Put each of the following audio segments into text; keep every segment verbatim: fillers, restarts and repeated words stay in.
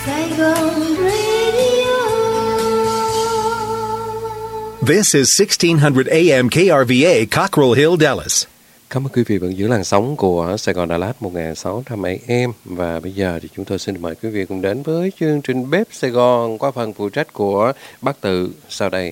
Saigon Radio. This is sixteen hundred A M K R V A, Cockrell Hill, Dallas. Cảm ơn quý vị vẫn giữ làn sóng của Sài Gòn Đà Lạt một nghìn sáu trăm A M. Và bây giờ thì chúng tôi xin mời quý vị cùng đến với chương trình Bếp Sài Gòn qua phần phụ trách của bác Tự sau đây.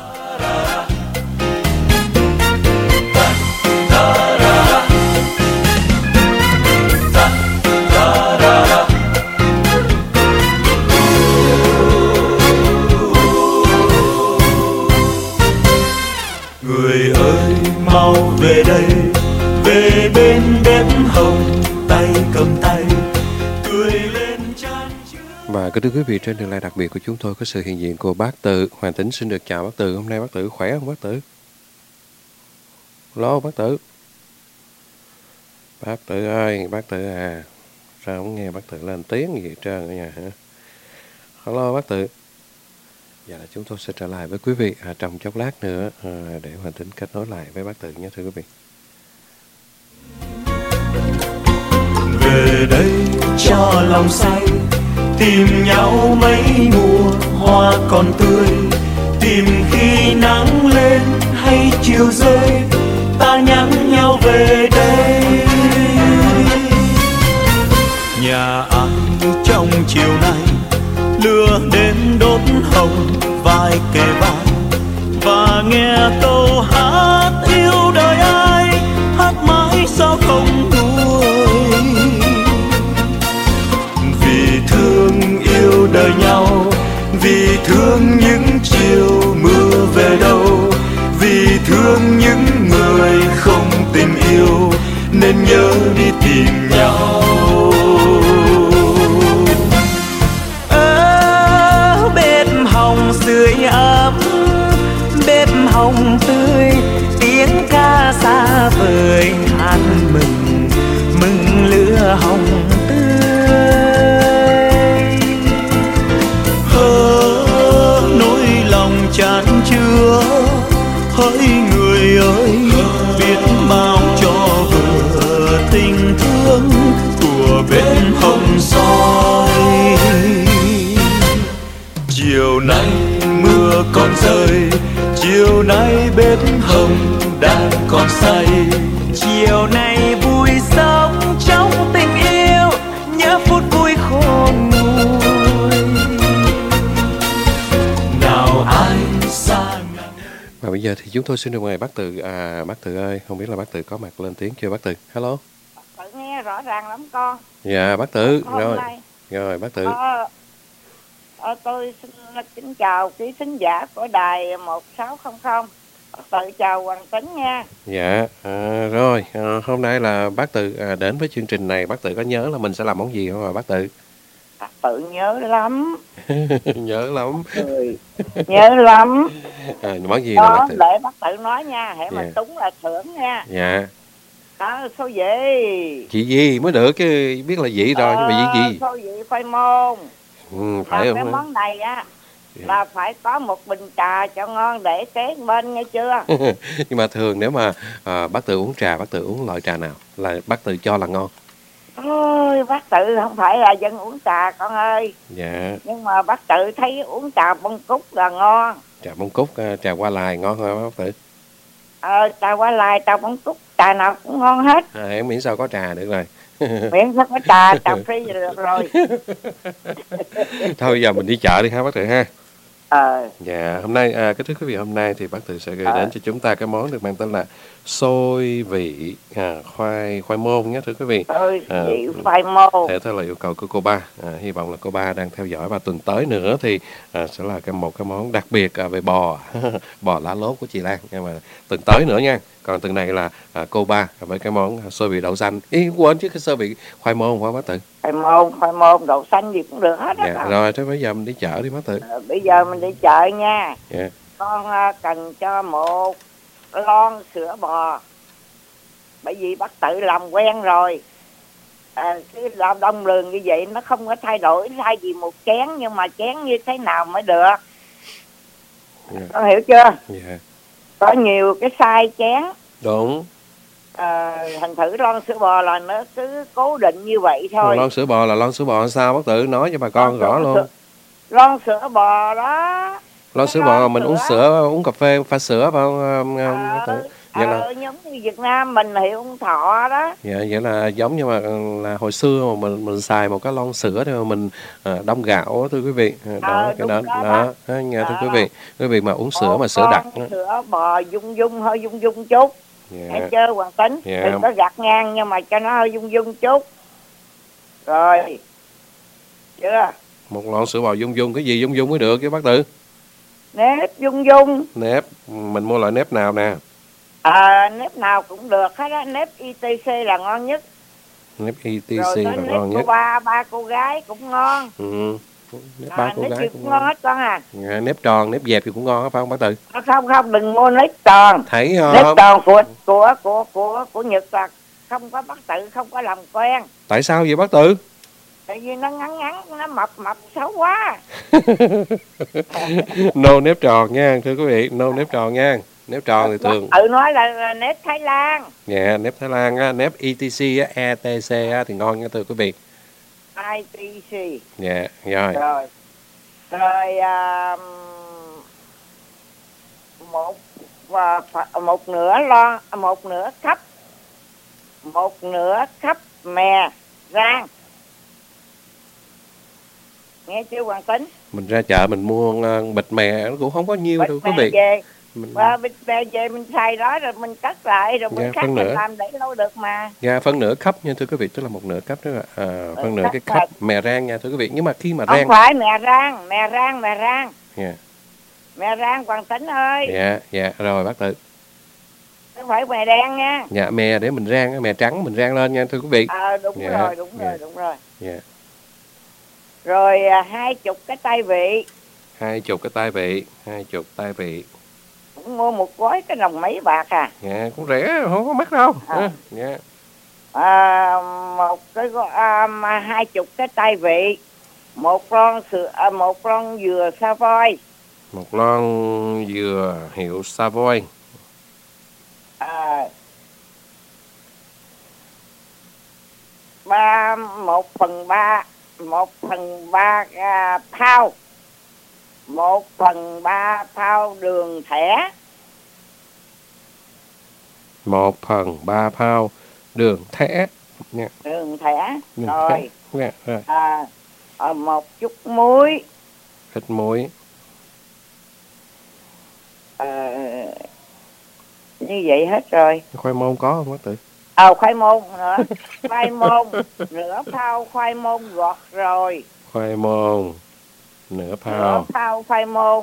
Người ơi mau về đây, về bên bếp hồng, tay cầm tay cười lên chan chứa. Và kính thưa quý vị, trên đường live đặc biệt của chúng tôi có sự hiện diện của bác Tự. Hoàng Tính xin được chào bác Tự. Hôm nay bác Tự khỏe không bác Tự? Hello bác Tự. Bác Tự ơi, bác Tự à, sao không nghe bác Tự lên tiếng gì hết trơn ở nhà hả? Hello bác Tự. Dạ là chúng tôi sẽ trở lại với quý vị à, trong chốc lát nữa à, để Hoàng Tính kết nối lại với bác Tự nhé thưa quý vị. Về đây cho lòng say, tìm nhau mấy mùa hoa còn tươi, tìm khi nắng lên hay chiều rơi, ta nhắn nhau về đây. Nhà ai trong chiều nay lửa đến đốt hồng vai kề vai, và nghe câu hát yêu đời ai hát mãi sao không nguôi. Vì thương yêu đời nhau, vì thương những chiều mưa về đâu, vì thương những người không tình yêu nên nhớ đi tìm nhau. Sưởi ấm bếp hồng tươi, tiếng ca xa vời hát mừng mừng lửa hồng tươi. Hỡi nỗi lòng chan chứa, hỡi người ơi biết bao cho vừa tình thương của bếp hồng soi. Chiều nay mưa còn rơi, chiều nay bếp hồng đang còn say, chiều nay vui sống trong tình yêu, nhớ phút vui khôn nguôi. Nào ai xa ngàn. Và bây giờ thì chúng tôi xin được mời bác Tự. À bác Tự ơi, không biết là bác Tự có mặt lên tiếng chưa bác Tự? Hello. Tự nghe rõ ràng lắm con. Dạ bác Tự. Hôm Rồi. nay, Rồi bác Tự. Ờ, ờ, tôi xin kính chào quý thính giả của đài một sáu không không. Tự chào Hoàng Tính nha. Dạ, à, rồi, à, hôm nay là bác Tự à, đến với chương trình này, bác Tự có nhớ là mình sẽ làm món gì không ạ bác Tự? Tự nhớ lắm. Nhớ lắm. Ừ, nhớ lắm. À, món gì đó, là bác Tự? để bác Tự nói nha, hãy mà Dạ. trúng là thưởng nha. Dạ. Đó, số gì? Chị gì mới được, cái biết là gì rồi, nhưng mà gì gì? Số gì khoai môn. Ừ, phải Làm không? cái món này á, Dạ. là phải có một bình trà cho ngon để kế bên nghe chưa? Nhưng mà thường nếu mà à, bác Tự uống trà, bác Tự uống loại trà nào là bác Tự cho là ngon? Ôi, bác Tự không phải là dân uống trà con ơi. Dạ. Nhưng mà bác Tự thấy uống trà bông cúc là ngon. Trà bông cúc, à, trà hoa lài ngon không bác Tự? Ờ, trà hoa lài, trà bông cúc, trà nào cũng ngon hết. À, em miễn sao có trà được rồi. Miễn sao có trà, trà free là được rồi. Thôi giờ mình đi chợ đi ha bác Tự ha. Ờ. Dạ, hôm nay à, cái thưa quý vị, hôm nay thì bác Tự sẽ gửi À. đến cho chúng ta cái món được mang tên là xôi vị à, khoai khoai môn nhé thưa quý vị. Ơi, À, chị khoai môn. Theo theo là yêu cầu của cô ba, à, hy vọng là cô ba đang theo dõi, và tuần tới nữa thì à, sẽ là cái một cái món đặc biệt à, về bò bò lá lốt của chị Lan, nhưng mà tuần tới nữa nha. Còn tuần này là à, cô ba với cái món xôi vị đậu xanh. Ý quên chứ, cái xôi vị khoai môn quá bác Tự. Khoai môn, khoai môn, đậu xanh gì cũng được hết á. Dạ, rồi thế bây giờ mình đi chợ đi bác Tự. Ờ, bây giờ mình đi chợ nha. Dạ. Con à, cần cho một lon sữa bò. Bởi vì bác Tự làm quen rồi. À, cái làm đông lường như vậy nó không có thay đổi, thay vì một chén, nhưng mà chén như thế nào mới được. Dạ. Con hiểu chưa? Dạ. Có nhiều cái size chén. Đúng. À, thành thử lon sữa bò là nó cứ cố định như vậy thôi. Lon sữa bò là lon sữa bò sao bác Tự nói cho bà con Lon rõ sữa- luôn. Lon sữa bò đó. Lon Cái sữa bò lon mình uống sữa. sữa, uống cà phê pha sữa phải không um, um, bác Tự? Ờ, Vậy là ờ, giống như Việt Nam mình hiệu ông Thọ đó. dạ, vậy là giống như mà là hồi xưa mà mình mình xài một cái lon sữa để mà mình à, đong gạo á, thưa quý vị. À, đó Ờ, cái đúng đó đó, đó, đó nghe thưa Đó. quý vị, quý vị mà uống sữa Một mà sữa đặc con á. sữa bò dung dung hơi dung dung chút. Nghe Dạ. chưa Hoàng Tính? Dạ. Đừng có gạt ngang nhưng mà cho nó hơi dung dung chút. Rồi. Chưa? Một lon sữa bò dung dung, cái gì dung dung mới được chứ bác Tự? Nếp dung dung. Nếp, mình mua loại nếp nào nè? À, nếp nào cũng được hết á. Nếp i tê xê là ngon nhất. Nếp Rồi e tê xê tới là nếp ngon của nhất. ba ba cô gái cũng ngon. Ừ. Nếp ba À, cô nếp gái gì cũng cũng ngon ngon. hết con à. Dạ, nếp tròn, nếp dẹp thì cũng ngon phải không bác Tự? À, không không đừng mua nếp tròn. Thấy Nếp không? tròn của của của của của Nhật là không có bắt tự, không có làm quen. Tại sao vậy bác Tự? Tại vì nó ngắn ngắn, nó mập mập xấu quá. No nếp tròn nha, thưa quý vị, no nếp tròn nha. Nếp tròn thì thường Tự nói là, là nếp Thái Lan. dạ, nếp Thái Lan á, nếp e tê xê á, e tê xê á, thì ngon nha thưa quý vị. i tê xê. Dạ, rồi. Rồi. Rồi à, một và một nửa lon, một nửa cấp, một nửa cấp mè rang. Nghe chưa Hoàng Tính? Mình ra chợ mình mua uh, bịch mè nó cũng không có nhiêu đâu Bịch quý mè vị. về, Mình và bịch mè về mình xài đó rồi mình cắt lại rồi mình Dạ, cắt phân mình nửa. làm để lâu được mà. dạ, phân nửa cấp nha thưa quý vị, tức là một nửa cấp đó là à, phân nửa cắt cái lại. cấp mè rang nha thưa quý vị. Nhưng mà khi mà Không rang phải mè rang, mè rang, mè rang. dạ, Mè rang Hoàng Tính ơi. dạ, dạ, rồi bác Tự. Không phải mè đen nha. Dạ, mè để mình rang, mè trắng mình rang lên nha thưa quý vị. Ờ đúng Dạ, rồi, đúng dạ. rồi, đúng rồi. Dạ. Rồi à, hai chục cái tay vị. Hai chục cái tay vị, hai chục tay vị. Cũng mua một gói cái đồng mấy bạc à. Dạ, cũng rẻ, không có mắc đâu. À. À. Dạ. À, một cái gói à, mà hai chục cái tay vị. Một lon sữa à, một lon dừa Savoy. Một lon dừa hiệu Savoy. À, ba một phần ba một phần ba à, thao một phần ba thao đường thẻ. Một phần ba phao đường thẻ. Nha. Đường thẻ. Đường Rồi thẻ. Dạ, rồi. à, à, một chút muối. Ít muối. À, như vậy hết rồi. Khoai môn có không bác Tự? À, khoai môn nữa. Khoai môn nửa phao khoai môn gọt rồi. Khoai môn nửa Nửa phao. phao khoai môn,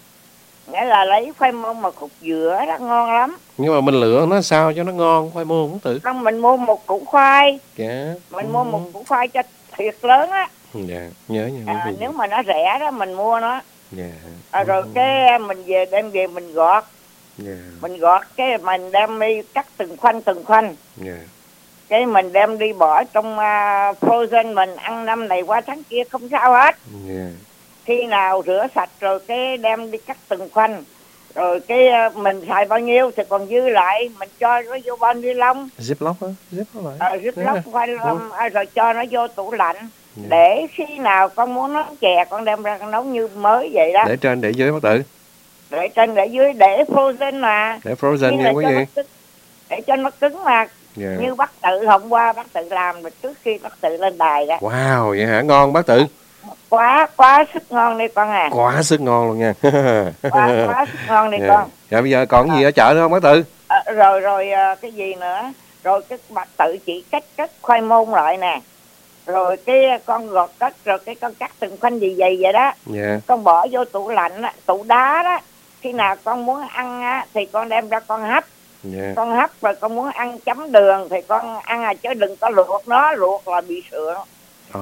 nghĩa là lấy khoai môn mà khúc giữa đó ngon lắm. Nhưng mà mình lựa nó sao cho nó ngon, khoai môn bác Tự? Không, mình mua một củ khoai, Dạ. mình mua một củ khoai cho thiệt lớn á. Dạ, nhớ nha quý À, vị. nếu mà nó rẻ đó mình mua nó. Dạ. À, rồi cái mình về đem về mình gọt, Dạ. mình gọt cái mình đem đi cắt từng khoanh từng khoanh. Dạ. Cái mình đem đi bỏ trong uh, frozen, mình ăn năm này qua tháng kia không sao hết. Dạ. Khi nào rửa sạch rồi cái đem đi cắt từng khoanh, rồi cái uh, mình xài bao nhiêu thì còn dư lại mình cho nó vô bao ni lông, Ziploc á, Ziploc lại. à, rút lóc khoai lông, à, rồi cho nó vô tủ lạnh. Dạ. Để khi nào con muốn nấu chè con đem ra con nấu như mới vậy đó. Để trên để dưới bác Tự. Để trên để dưới, để frozen mà. Để frozen Nhưng nha là quý cho vị. nó cứng, để cho nó cứng mà. Dạ. Như bác Tự hôm qua bác Tự làm rồi trước khi bác Tự lên đài đó. Wow, vậy hả? Ngon bác Tự. Quá quá sức ngon đi con à. Quá sức ngon luôn nha. Quá quá sức ngon đi Dạ. con. Dạ bây giờ còn gì ở chợ nữa không bác Tự? À, rồi rồi à, cái gì nữa, rồi cái bác Tự chỉ cách cắt khoai môn lại nè, rồi cái con gọt cắt, rồi cái con cắt từng khoanh gì vậy vậy đó. Dạ. Con bỏ vô tủ lạnh á, tủ đá đó. Khi nào con muốn ăn á thì con đem ra con hấp. Dạ. Con hấp rồi con muốn ăn chấm đường thì con ăn à, chứ đừng có luộc nó, luộc là bị sượng. Ồ.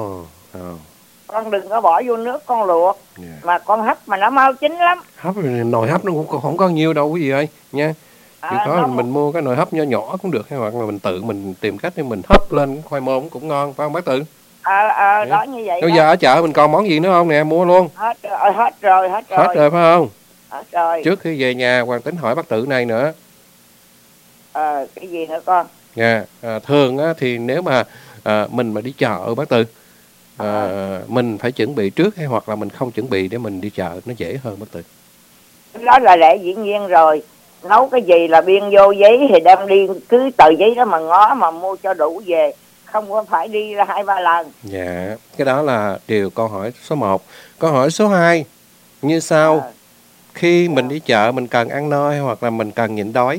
Oh. Con đừng có bỏ vô nước con luộc. Dạ. Mà con hấp mà nó mau chín lắm. Hấp nồi hấp nó cũng không có nhiều đâu quý vị ơi nha. Chỉ À, có nó- mình mua cái nồi hấp nhỏ nhỏ cũng được, hay hoặc là mình tự mình tìm cách để mình hấp lên khoai môn cũng ngon phải không bác Tự? Ờ ờ Dạ. đó như vậy Bây đó. giờ ở chợ mình còn món gì nữa không nè, mua luôn. Hết rồi, hết rồi, hết rồi. Hết rồi phải không? Hết rồi. Trước khi về nhà Hoàng Tính hỏi bác Tự này nữa. Ờ, cái gì nữa con? Dạ, à, thường á, thì nếu mà à, mình mà đi chợ bác Tư, à, mình phải chuẩn bị trước hay hoặc là mình không chuẩn bị để mình đi chợ nó dễ hơn bác Tư? Đó là lẽ dĩ nhiên rồi. Nấu cái gì là biên vô giấy thì đem đi cứ tờ giấy đó mà ngó mà mua cho đủ về, không có phải đi ra hai ba lần. Dạ, cái đó là điều câu hỏi số một. Câu hỏi số hai như sau: À, khi mình đi chợ mình cần ăn no hay hoặc là mình cần nhịn đói?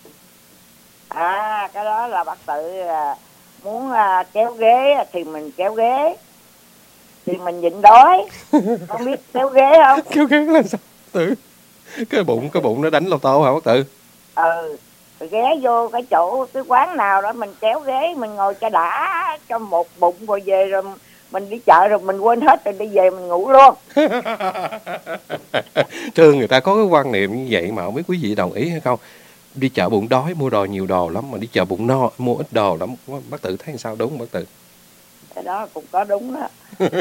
à cái đó là bác tự à, muốn à, kéo ghế thì mình kéo ghế, thì mình nhịn đói. Không biết kéo ghế không? Kéo ghế là sao Tử? Cái bụng cái bụng nó đánh lô tô hả bác Tử? Ừ, ghé vô cái chỗ cái quán nào đó mình kéo ghế mình ngồi cho đã cho một bụng rồi về, rồi mình đi chợ rồi mình quên hết rồi đi về mình ngủ luôn. Thường người ta có cái quan niệm như vậy mà không biết quý vị đồng ý hay không. Đi chợ bụng đói mua đồ nhiều đồ lắm, mà đi chợ bụng no mua ít đồ lắm. Bác Tử thấy sao, đúng không bác Tử? Cái đó cũng có đúng đó.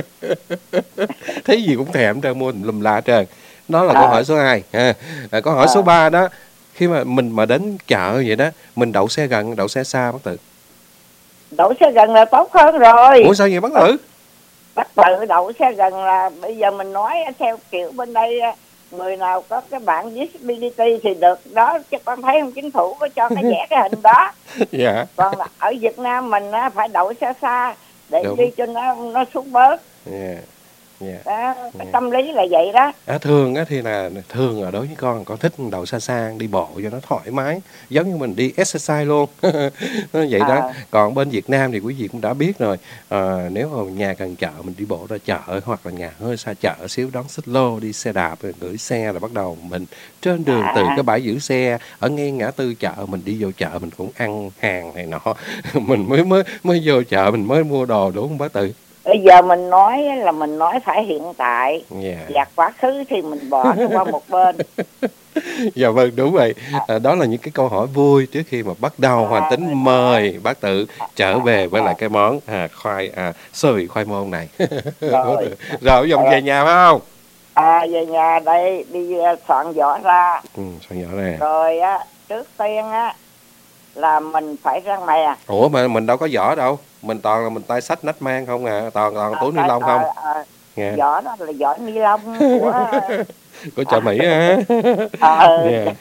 Thấy gì cũng thèm ra mua lùm la trơn. Đó là À. câu hỏi số hai. À, à, câu hỏi À. số ba đó, khi mà mình mà đến chợ vậy đó, mình đậu xe gần đậu xe xa bác Tử? Đậu xe gần là tốt hơn rồi. Ủa sao vậy bác Tử? Bác tự đậu xe gần là bây giờ mình nói theo kiểu bên đây, người nào có cái bản disability thì được đó, chứ con thấy không, chính phủ có cho cái vẽ cái hình đó. Dạ. Còn ở Việt Nam mình á, phải đậu xe xa để Đúng. đi cho nó nó xuống bớt. Dạ. Dạ. Đó, cái Dạ. tâm lý là vậy đó. À, thường á thì là thường là đối với con con thích đậu xa xa đi bộ cho nó thoải mái, giống như mình đi exercise luôn. Nó vậy đó. À. Còn bên Việt Nam thì quý vị cũng đã biết rồi, à, nếu mà nhà gần chợ mình đi bộ ra chợ, hoặc là nhà hơi xa chợ xíu đón xích lô đi xe đạp rồi gửi xe, là bắt đầu mình trên đường từ À. cái bãi giữ xe ở ngay ngã tư chợ mình đi vô chợ mình cũng ăn hàng này nọ. Mình mới mới mới vô chợ mình mới mua đồ, đúng không bác Tự? Bây giờ mình nói là mình nói phải hiện tại, Dạ. và quá khứ thì mình bỏ nó qua một bên. Dạ vâng, đúng vậy. À, đó là những cái câu hỏi vui trước khi mà bắt đầu Hoàng Tính mời bác Tự trở về với lại cái món à, khoai à, xôi vị khoai môn này. Rồi. Rồi dòng về nhà phải không? À, về nhà đây đi uh, soạn vỏ ra. Ừ, soạn vỏ nè. Rồi á, trước tiên á là mình phải rang mè. Ủa mà mình đâu có vỏ đâu, mình toàn là mình tay xách nách mang không à, toàn toàn túi ni lông không? À, à, Nghe. vỏ đó là vỏ ni lông của Của chợ Mỹ á. ờ Dạ.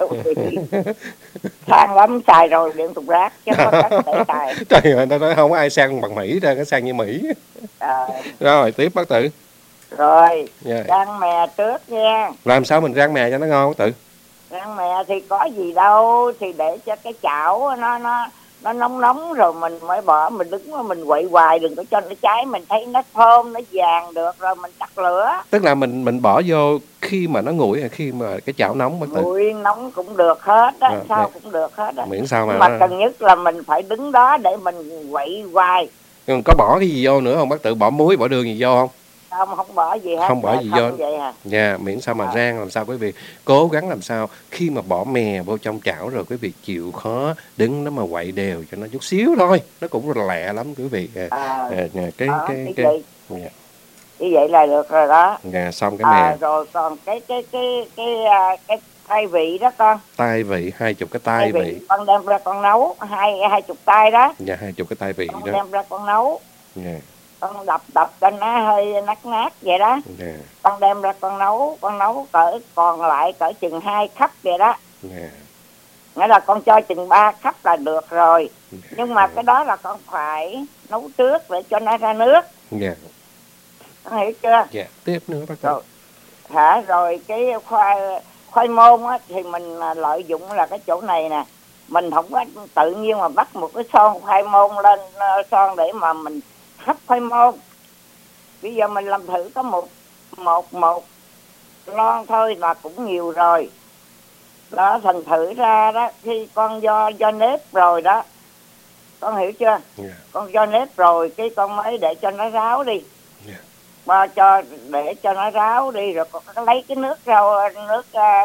sang lắm, xài rồi điện tục rác chứ không có cách để xài. Trời ơi, nó nói không có ai sang bằng Mỹ ra, cái sang như Mỹ. Ờ, Rồi tiếp bác Tự. rồi Dạ. rang mè trước nha. Làm sao mình rang mè cho nó ngon bác Tự? Rang mè thì có gì đâu, thì để cho cái chảo nó nó nó nóng nóng rồi mình mới bỏ, mình đứng mà mình quậy hoài, đừng có cho nó cháy, mình thấy nó thơm nó vàng được rồi mình tắt lửa. Tức là mình mình bỏ vô khi mà nó nguội hay khi mà cái chảo nóng bác Tự? Nguội nóng cũng được hết á, À, sao để- cũng được hết á. Miễn sao mà, Nhưng mà cần nhất là mình phải đứng đó để mình quậy hoài. Nhưng có bỏ cái gì vô nữa không bác Tự? Bỏ muối bỏ đường gì vô không? Không, không bỏ gì hết. Không bỏ gì không vô. vậy hả? Dạ, miễn sao mà À. rang làm sao quý vị cố gắng làm sao khi mà bỏ mè vô trong chảo rồi quý vị chịu khó đứng nó mà quậy đều cho nó chút xíu thôi, nó cũng lẹ lắm quý vị. À, À, à, à, cái đó, cái như cái vậy. dạ, Như vậy là được rồi đó. dạ, xong cái À, mè rồi còn cái cái cái cái à, cái tay vị đó con. tay vị, hai chục cái tay vị. Con đem ra con nấu hai hai chục tay đó. Dạ, hai chục cái tay vị Con đó. đem ra con nấu, Dạ, con đập đập cho nó hơi nát nát vậy đó. dạ, Con đem ra con nấu, con nấu cỡ còn lại cỡ chừng hai khắp vậy đó. dạ. Nghĩa là con cho chừng ba khắp là được rồi. Dạ. Nhưng mà cái đó là con phải nấu trước để cho nó ra nước. Dạ, Con hiểu chưa? dạ, tiếp nữa bác Tự. Rồi. Hả? Rồi cái khoai khoai môn á thì mình à, lợi dụng là cái chỗ này nè. Mình không có tự nhiên mà bắt một cái son khoai môn lên uh, son để mà mình hấp khoai môn. Bây giờ mình làm thử có một một một lon thôi là cũng nhiều rồi. Đó, thành thử ra đó, khi con do do nếp rồi đó, con hiểu chưa? Dạ, Con do nếp rồi cái con mới để cho nó ráo đi. dạ, Ba cho để cho nó ráo đi, rồi con lấy cái nước rau nước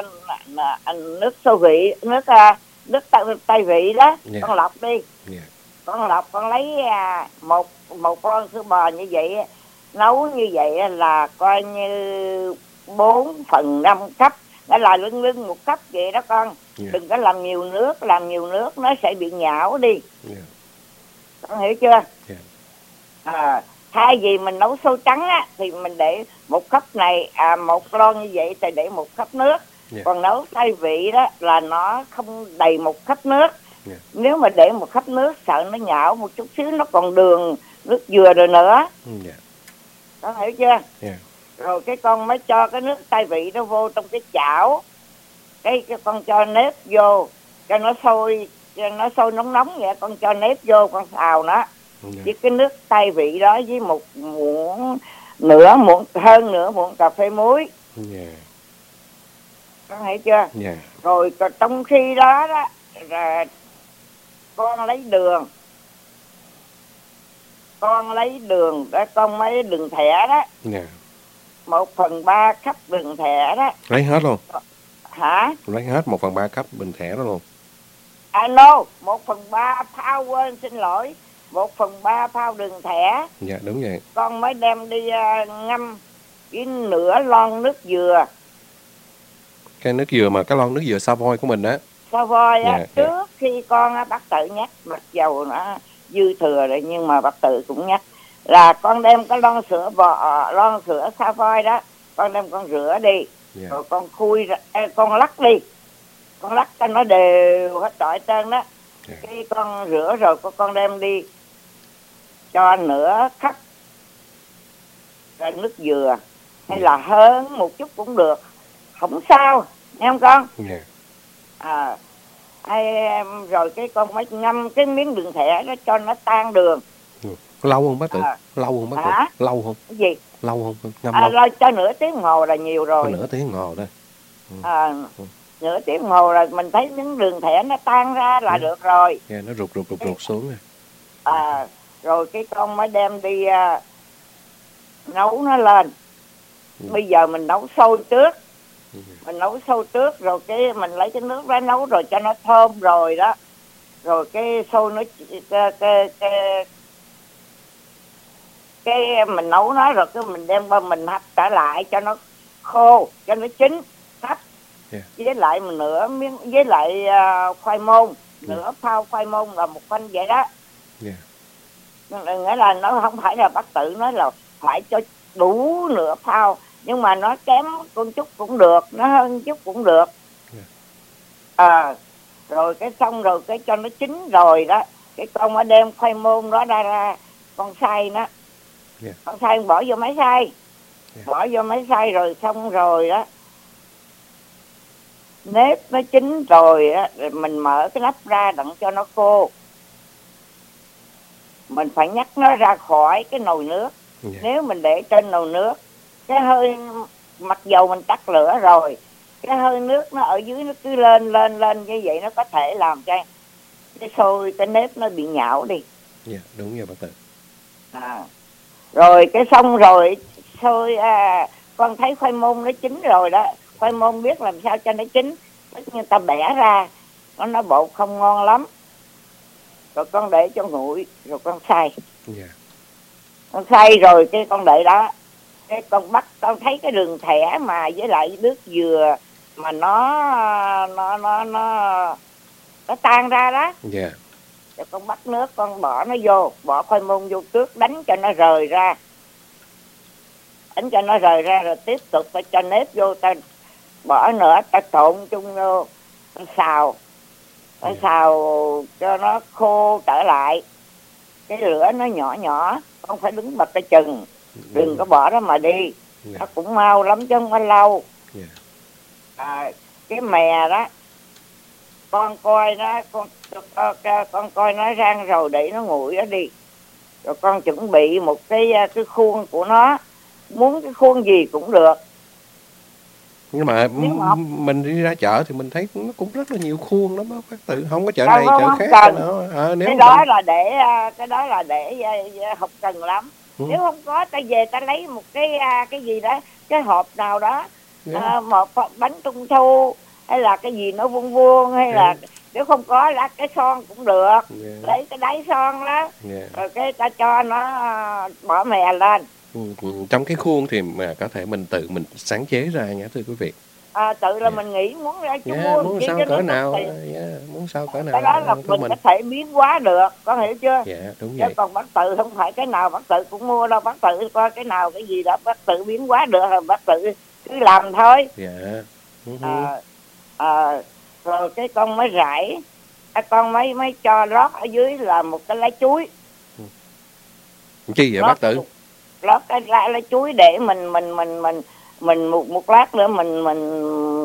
uh, nước sôi vị, nước uh, nước tay, tay vị đó. Dạ. Con lọc đi, dạ, con lọc con lấy uh, một một con sữa bò như vậy, nấu như vậy là coi như bốn phần năm cấp, nó là lưng lưng một cấp vậy đó con. Dạ. Đừng có làm nhiều nước, làm nhiều nước nó sẽ bị nhão đi. Dạ. Con hiểu chưa? Dạ. À, thay vì mình nấu sôi trắng á thì mình để một cốc này, à, một lon như vậy thì để một cốc nước. Dạ. Còn nấu khai vị đó là nó không đầy một cốc nước. Dạ. Nếu mà để một cốc nước sợ nó nhão một chút xíu, nó còn đường, nước dừa rồi nữa. Dạ. Con hiểu chưa? Dạ. Rồi cái con mới cho cái nước khai vị nó vô trong cái chảo. Cái, cái con cho nếp vô cho nó sôi, cho nó sôi nóng nóng vậy, con cho nếp vô, con xào nó. Dạ. Với cái nước khai vị đó với một muỗng nửa muỗng hơn nửa muỗng cà phê muối. Dạ. Con hiểu chưa? Dạ. Rồi còn trong khi đó đó là con lấy đường, con lấy đường đó, con lấy đường thẻ đó, Dạ. một phần ba cốc đường thẻ đó. Lấy hết luôn. Hả? Lấy hết một phần ba cốc bình thẻ đó luôn. À no, một phần ba phao, quên xin lỗi, một phần ba phao đường thẻ. Dạ đúng vậy. Con mới đem đi uh, ngâm với nửa lon nước dừa. Cái nước dừa mà cái lon nước dừa Savoy của mình đó. Savoy á, Dạ, trước dạ. khi con á, bác tự nhắc, mặc dầu nó dư thừa rồi nhưng mà bác tự cũng nhắc là con đem cái lon sữa bò, lon sữa Savoy đó, con đem con rửa đi. Dạ. Rồi con khui ra, ê, con lắc đi, con lắc cho nó đều hết trọi trơn đó. Dạ. Cái con rửa rồi con, con đem đi cho nửa cốc rồi nước dừa, hay là hơn một chút cũng được, không sao, nghe không con? Dạ. À, hay, rồi cái con mới ngâm cái miếng đường thẻ đó cho nó tan đường. Ừ. Lâu không bác Tự? À. Lâu không bác Hả? Tự? Lâu không? Cái gì? Lâu không? Ngâm À, lâu? rồi cho nửa tiếng đồng hồ là nhiều rồi. Có nửa tiếng đồng hồ thôi. À, Ừ. nửa tiếng đồng hồ là mình thấy miếng đường thẻ nó tan ra là Ừ. được rồi. Dạ, nó rụt rụt rụt rụt xuống rồi. À, rồi cái con mới đem đi uh, nấu nó lên. Ừ. Bây giờ mình nấu sôi trước, Ừ. mình nấu sôi trước rồi cái mình lấy cái nước ra nấu rồi cho nó thơm rồi đó, rồi cái sôi nó cái cái cái, cái mình nấu nó rồi cái mình đem qua mình hấp trở lại cho nó khô, cho nó chín hấp. Yeah. Với lại một nửa miếng, với lại uh, khoai môn, nửa phao khoai môn là một canh vậy đó. Yeah. Nghĩa là nó không phải là bác tự nói là phải cho đủ nửa phao, nhưng mà nó kém con chút cũng được, nó hơn chút cũng được. Yeah. À, rồi cái xong rồi cái cho nó chín rồi đó, cái con mới đem khoai môn đó ra ra con xay nó. Yeah. Con xay bỏ vô máy xay. Yeah. Bỏ vô máy xay rồi xong rồi đó, nếp nó chín rồi á, rồi mình mở cái nắp ra đặng cho nó khô. Mình phải nhắc nó ra khỏi cái nồi nước. Yeah. Nếu mình để trên nồi nước, cái hơi, mặc dầu mình tắt lửa rồi, cái hơi nước nó ở dưới nó cứ lên lên lên như vậy, nó có thể làm cho cái xôi, cái nếp nó bị nhão đi. Dạ, đúng rồi bác Tự. À, rồi cái xong rồi xôi, à, con thấy khoai môn nó chín rồi đó. Khoai môn biết làm sao cho nó chín, tức như ta bẻ ra nó nó bột không ngon lắm, rồi con để cho nguội rồi con xay. Dạ. Con xay rồi cái con để đó, cái con bắt, con thấy cái đường thẻ mà với lại nước dừa mà nó nó nó nó nó tan ra đó. Dạ. Rồi con bắt nước, con bỏ nó vô, bỏ khoai môn vô trước, đánh cho nó rời ra, đánh cho nó rời ra rồi tiếp tục ta cho nếp vô, ta bỏ nữa, ta trộn chung vô, ta xào, ta Yeah. xào cho nó khô trở lại. Cái lửa nó nhỏ nhỏ, không phải đứng bật cái chừng, đừng có bỏ đó mà đi. Yeah. Nó cũng mau lắm chứ không có lâu. Yeah. À, cái mè đó, con coi nó, con, con, con coi nó rang rồi để nó nguội đó đi. Rồi con chuẩn bị một cái cái khuôn của nó, muốn cái khuôn gì cũng được. Nhưng mà mà mình đi ra chợ thì mình thấy nó cũng rất là nhiều khuôn lắm bác Tự, không có chợ Không, này không, chợ không khác cần. nữa. À, nếu Cái mà đó mình... là để cái đó là để không cần lắm. Ừ. Nếu không có, ta về ta lấy một cái cái gì đó, cái hộp nào đó, Yeah. à, một bánh trung thu hay là cái gì nó vuông vuông, hay Yeah. là nếu không có là cái son cũng được. Yeah. Lấy cái đáy son đó. Yeah. Rồi cái ta cho nó bỏ mè lên. Ừ, ừ. Trong cái khuôn thì mà có thể mình tự mình sáng chế ra nha thưa quý vị. À, tự là mình nghĩ muốn ra chứ yeah, mua muốn chi sao cho cỡ nó nào, tốn tiền. yeah, muốn sao cỡ nào. Cái đó là của mình mình có thể biến hóa được, con hiểu chưa? Dạ đúng Chứ vậy. còn bác tự không phải cái nào bác tự cũng mua đâu, bác tự coi cái nào cái gì đó bác tự biến hóa được rồi bác tự cứ làm thôi. Dạ. Uh-huh. À, à, rồi cái con mới rải, à, con mới mới cho lót ở dưới là một cái lá chuối. Chi vậy lót, bác Tự? Lót cái lá, lá chuối để mình mình mình mình mình một một lát nữa mình mình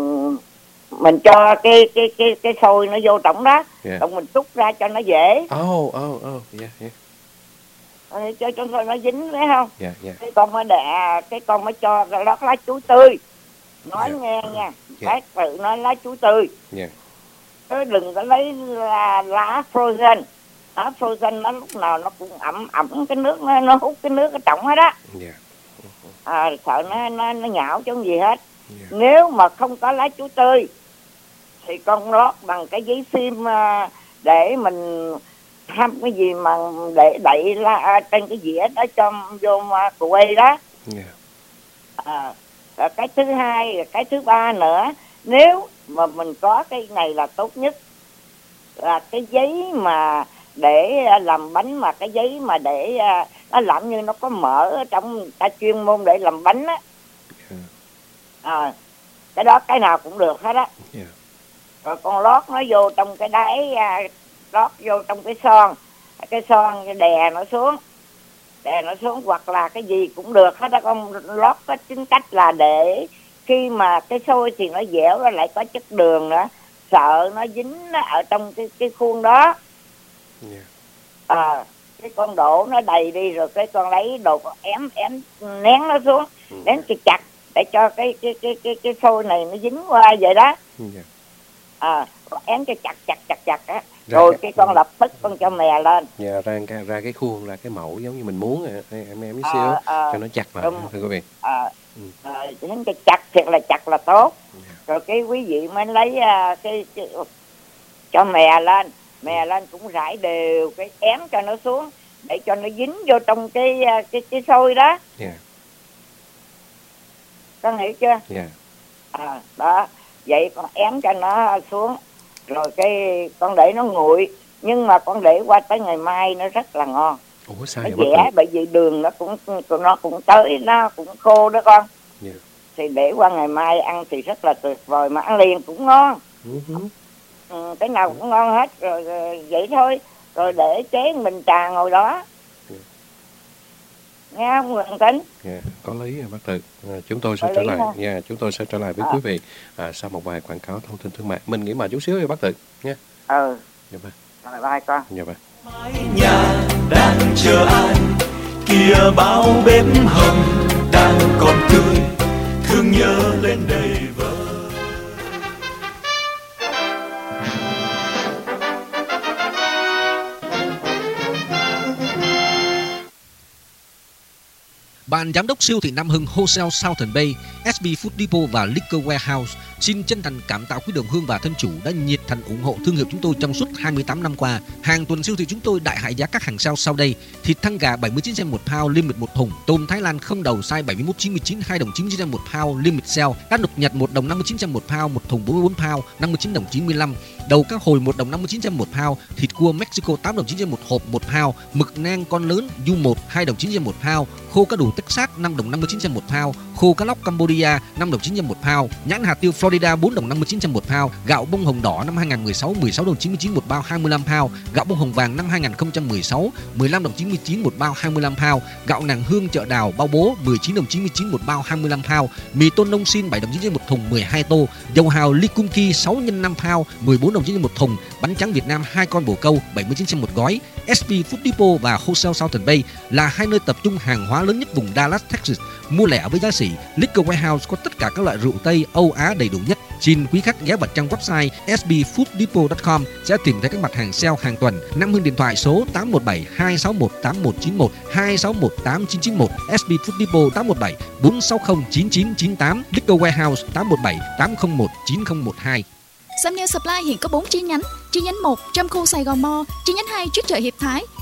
mình cho cái cái cái cái xôi nó vô trong đó, yeah. Rồi mình trút ra cho nó dễ. Oh oh oh yeah yeah. À, cho cho nó dính phải không? Yeah yeah. Cái con mới để cái con mới cho cái lót lá chuối tươi. Nói yeah. nghe nha, yeah. Bác tự nói lá chuối tươi. Yeah. Chứ đừng có lấy lá, lá frozen. Lá frozen nó lúc nào nó cũng ẩm ẩm cái nước, nó, nó hút cái nước ở trong hết á. Yeah. À, sợ nó nó nó nhão chứ không gì hết. Yeah. Nếu mà không có lá chuối tươi thì con lót bằng cái giấy phim để mình thăm cái gì mà để đậy la trên cái dĩa đó cho vô quay đó. Yeah. À, rồi cái thứ hai, cái thứ ba nữa, nếu mà mình có cái này là tốt nhất là cái giấy mà để làm bánh, mà cái giấy mà để nó làm như nó có mỡ ở trong, ta chuyên môn để làm bánh á. Yeah. À, cái đó cái nào cũng được hết á. Yeah. Rồi con lót nó vô trong cái đáy, lót vô trong cái son, cái son cái đè nó xuống, đè nó xuống hoặc là cái gì cũng được hết á. Con lót có tính cách là để khi mà cái xôi thì nó dẻo, nó lại có chất đường nữa, sợ nó dính nó ở trong cái cái khuôn đó. Yeah. À, cái con đổ nó đầy đi rồi cái con lấy đồ con ém ém nén nó xuống, ừ. nén chặt chặt để cho cái cái cái cái cái xôi này nó dính qua vậy đó. Yeah. À, con ém cho chặt chặt chặt chặt á, rồi cái, cái con lập tức con cho mè lên. Dạ, yeah, ra cái ra cái khuôn là cái mẫu giống như mình muốn em em em xíu à, à, cho nó chặt lại thưa quý vị. À, ừ. à, cho chặt thiệt là chặt là tốt. Yeah. Rồi cái quý vị mới lấy uh, cái, cái cho mè lên, mè lên cũng rải đều cái ém cho nó xuống để cho nó dính vô trong cái cái cái xôi đó. Yeah. Con hiểu chưa? Yeah. À, đó, vậy con ém cho nó xuống, rồi cái con để nó nguội, nhưng mà con để qua tới ngày mai nó rất là ngon. Ủa sao nó vậy dẻ, bởi vì đường nó cũng nó cũng tới, nó cũng khô đó con. Yeah. Thì để qua ngày mai ăn thì rất là tuyệt vời, mà ăn liền cũng ngon. Uh-huh. Ừ, cái nào cũng ngon hết. Rồi, rồi vậy thôi, rồi để chế mình trà ngồi đó. Yeah. Nghe không Nguyễn Tính? Yeah, có lý bác Tự. À, chúng tôi sẽ có trở lại nha, yeah, chúng tôi sẽ trở lại với à. quý vị à, sau một vài quảng cáo thông tin thương mại. Mình nghỉ mà chút xíu đi bác Tự nha. Ừ. Dạ vâng. Rồi bye con. Dạ vâng. Mái nhà đang chờ ai, kia bao bếp hồng đang còn tươi, thương nhớ lên đầy vơi. Ban giám đốc siêu thị Nam Hưng Wholesale Southern Bay, ét bê Food Depot và Liquor Warehouse xin chân thành cảm tạ quý đồng hương và thân chủ đã nhiệt thành ủng hộ thương hiệu chúng tôi trong suốt hai mươi tám năm qua. Hàng tuần siêu thị chúng tôi đại hạ giá các hàng sale sau đây: thịt thăn gà bảy mươi chín cent một pound limit một thùng, tôm Thái Lan không đầu size bảy mươi mốt chín mươi chín hai đồng chín mươi chín cent một pound limit sale, cá nục Nhật một đồng năm mươi chín cent một pound một thùng bốn mươi bốn pound năm mươi chín đồng chín mươi lăm, đầu cá hồi một đồng năm mươi chín cent một pound, thịt cua Mexico tám đồng chín cent một hộp một pound, mực nang con lớn U một hai đồng chín cent một pound, khô cá đủ Texas năm đồng năm mươi chín cent một pound, khô cá lóc Cambodia năm đồng chín cent một pound, nhãn hạt tiêu Florida bốn đồng năm mươi chín cent một pound, gạo bông hồng đỏ năm hai nghìn không trăm mười sáu mười sáu đồng chín mươi chín một bao hai mươi lăm pound, gạo bông hồng vàng năm hai nghìn không trăm mười sáu mười lăm đồng chín mươi chín một bao hai mươi lăm pound, gạo nàng hương chợ đào bao bố mười chín đồng chín mươi chín một bao hai mươi lăm pound, mì tôn nông xin bảy đồng chín mươi một thùng mười hai tô, dầu hào Likumki sáu nhân năm pound mười bốn đồng chín mươi một thùng, bánh tráng Việt Nam hai con bồ câu bảy mươi chín cent một gói. ét bê Food Depot và Wholesale Southern Bay là hai nơi tập trung hàng hóa lớn nhất vùng Dallas, Texas. Mua lẻ với giá sỉ. Liquor Warehouse có tất cả các loại rượu Tây, Âu Á đầy đủ nhất. Xin quý khách ghé vào trang website s b food depot chấm com sẽ tìm thấy các mặt hàng sale hàng tuần. Nam Hưng điện thoại số tám một bảy hai sáu một tám một chín một hai sáu một tám chín chín một, ét bê Food Depot tám một bảy bốn sáu không chín chín chín tám, Liquor Warehouse tám một bảy tám không một chín không một hai. Samnel Supply hiện có bốn chi nhánh. Chi nhánh một trong khu Sài Gòn Mall, chi nhánh hai trước chợ Hiệp Thái,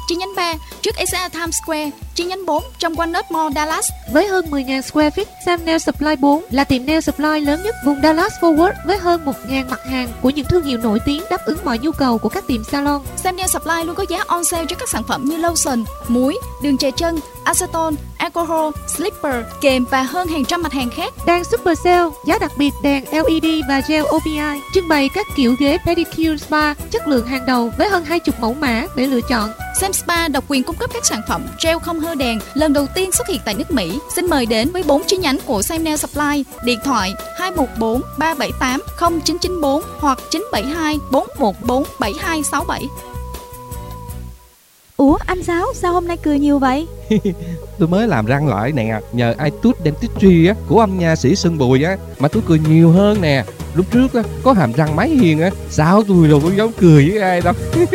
chi nhánh ba trước Asia Times Square, chi nhánh bốn trong Walnut Mall, Dallas. Với hơn mười nghìn square feet, Sam Nail Supply bốn là tiệm nail supply lớn nhất vùng Dallas Fort Worth với hơn một nghìn mặt hàng của những thương hiệu nổi tiếng đáp ứng mọi nhu cầu của các tiệm salon. Sam Nail Supply luôn có giá on sale cho các sản phẩm như lotion, muối, đường chè chân, acetone, alcohol, slipper, kềm và hơn hàng trăm mặt hàng khác. Đang super sale, giá đặc biệt đèn lờ e đê và gel o pê i, trưng bày các kiểu ghế pedicure spa chất lượng hàng đầu với hơn hai mươi mẫu mã để lựa chọn. Sam Spa độc quyền cung cấp các sản phẩm gel không hơ đèn lần đầu tiên xuất hiện tại nước Mỹ. Xin mời đến với bốn chi nhánh của Sam Nail Supply. Điện thoại hai một bốn ba bảy tám không chín chín bốn hoặc chín bảy hai bốn một bốn bảy hai sáu bảy. Ủa anh Sáu, sao hôm nay cười nhiều vậy? Tôi mới làm răng lại nè, nhờ iTooth Dentistry á của ông nha sĩ Sơn Bùi á mà tôi cười nhiều hơn nè. Lúc trước á có hàm răng máy hiền á, sao tôi đâu có dám cười với ai đâu.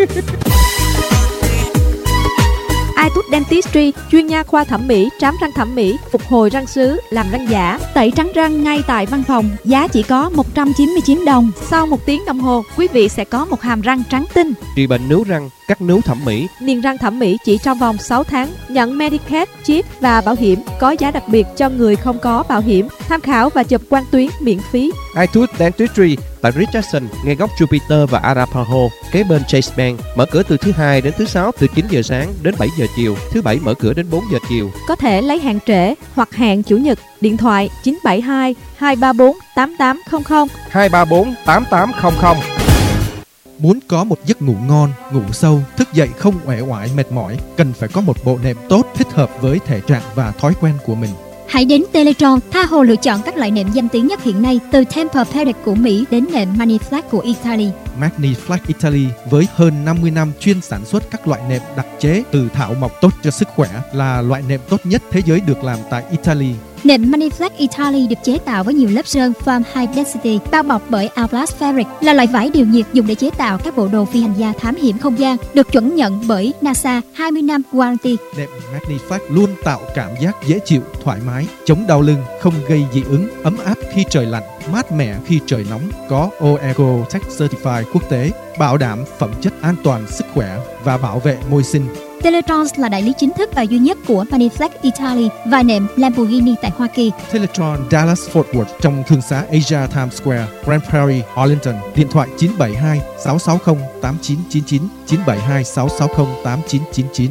iTooth Dentistry chuyên nha khoa thẩm mỹ, trám răng thẩm mỹ, phục hồi răng sứ, làm răng giả, tẩy trắng răng ngay tại văn phòng, giá chỉ có một trăm chín mươi chín đồng. Sau một tiếng đồng hồ, quý vị sẽ có một hàm răng trắng tinh. Trị bệnh nướu răng, cắt nướu thẩm mỹ, niềng răng thẩm mỹ chỉ trong vòng sáu tháng, nhận Medicaid, chip và bảo hiểm, có giá đặc biệt cho người không có bảo hiểm. Tham khảo và chụp quang tuyến miễn phí. iTooth Dentistry tại Richardson, ngay góc Jupiter và Arapahoe, kế bên Chase Bank, mở cửa từ thứ hai đến thứ sáu từ chín giờ sáng đến bảy giờ chiều, thứ bảy mở cửa đến bốn giờ chiều. Có thể lấy hàng trễ hoặc hẹn chủ nhật. Điện thoại chín bảy hai hai ba bốn tám tám không không hai ba bốn tám tám không không. Muốn có một giấc ngủ ngon, ngủ sâu, thức dậy không uể oải mệt mỏi, cần phải có một bộ nệm tốt thích hợp với thể trạng và thói quen của mình. Hãy đến Teletron, tha hồ lựa chọn các loại nệm danh tiếng nhất hiện nay, từ Tempur-Pedic của Mỹ đến nệm Maniflex của Italy. Maniflex Italy với hơn năm mươi năm chuyên sản xuất các loại nệm đặc chế từ thảo mộc tốt cho sức khỏe là loại nệm tốt nhất thế giới được làm tại Italy. Nệm Maniflex Italy được chế tạo với nhiều lớp sơn Firm High Density, bao bọc bởi Outlast Fabric, là loại vải điều nhiệt dùng để chế tạo các bộ đồ phi hành gia thám hiểm không gian, được chuẩn nhận bởi NASA hai mươi năm warranty. Nệm Maniflex luôn tạo cảm giác dễ chịu, thoải mái, chống đau lưng, không gây dị ứng, ấm áp khi trời lạnh, mát mẻ khi trời nóng, có OECO-Tech Certified quốc tế, bảo đảm phẩm chất an toàn sức khỏe và bảo vệ môi sinh. Teletron là đại lý chính thức và duy nhất của Maniflex Italy và nệm Lamborghini tại Hoa Kỳ. Teletron Dallas Fort Worth trong thương xá Asia Times Square, Grand Prairie, Arlington. Điện thoại chín bảy hai sáu sáu không tám chín chín chín, chín bảy hai sáu sáu không tám chín chín chín.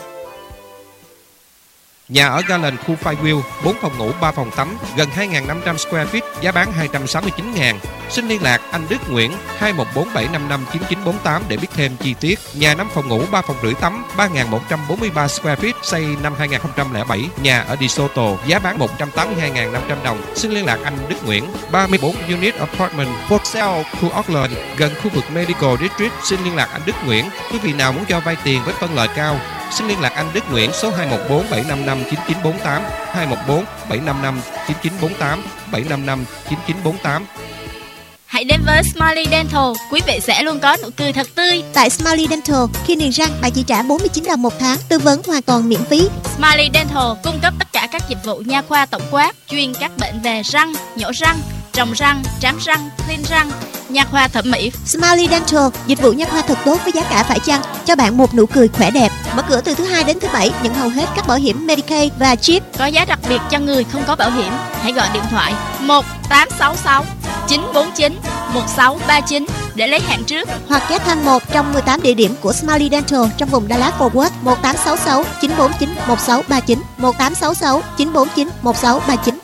Nhà ở Garland, khu Firewheel, bốn phòng ngủ, ba phòng tắm, gần hai nghìn năm trăm square feet, giá bán hai trăm sáu mươi chín nghìn. Xin liên lạc anh Đức Nguyễn hai một bốn bảy năm năm chín chín bốn tám để biết thêm chi tiết. Nhà năm phòng ngủ, ba phòng rưỡi tắm, ba nghìn một trăm bốn mươi ba square feet, xây năm hai nghìn không trăm lẻ bảy. Nhà ở DeSoto, giá bán một trăm tám mươi hai nghìn năm trăm đồng. Xin liên lạc anh Đức Nguyễn. ba mươi bốn unit apartment for sale, khu Auckland, gần khu vực Medical District. Xin liên lạc anh Đức Nguyễn. Quý vị nào muốn cho vay tiền với phân lợi cao, xin liên lạc anh Đức Nguyễn số hai một bốn bảy năm năm chín chín bốn tám, hai một bốn bảy năm năm chín chín bốn tám, bảy năm năm chín chín bốn tám. Hãy đến với Smiley Dental, quý vị sẽ luôn có nụ cười thật tươi. Tại Smiley Dental, khi niềng răng bạn chỉ trả bốn mươi chín đồng một tháng, tư vấn hoàn toàn miễn phí. Smiley Dental cung cấp tất cả các dịch vụ nha khoa tổng quát, chuyên các bệnh về răng, nhổ răng, trồng răng, trám răng, clean răng, nha khoa thẩm mỹ. Smiley Dental, dịch vụ nha khoa thật tốt với giá cả phải chăng, cho bạn một nụ cười khỏe đẹp. Mở cửa từ thứ hai đến thứ bảy, nhận hầu hết các bảo hiểm Medicaid và chip. Có giá đặc biệt cho người không có bảo hiểm. Hãy gọi điện thoại một tám sáu sáu chín bốn chín một sáu ba chín để lấy hẹn trước, hoặc ghé thăm một trong mười tám địa điểm của Smiley Dental trong vùng Dallas Fort Worth. Một tám sáu sáu chín bốn chín một sáu ba chín, một tám sáu sáu chín bốn chín một sáu ba chín.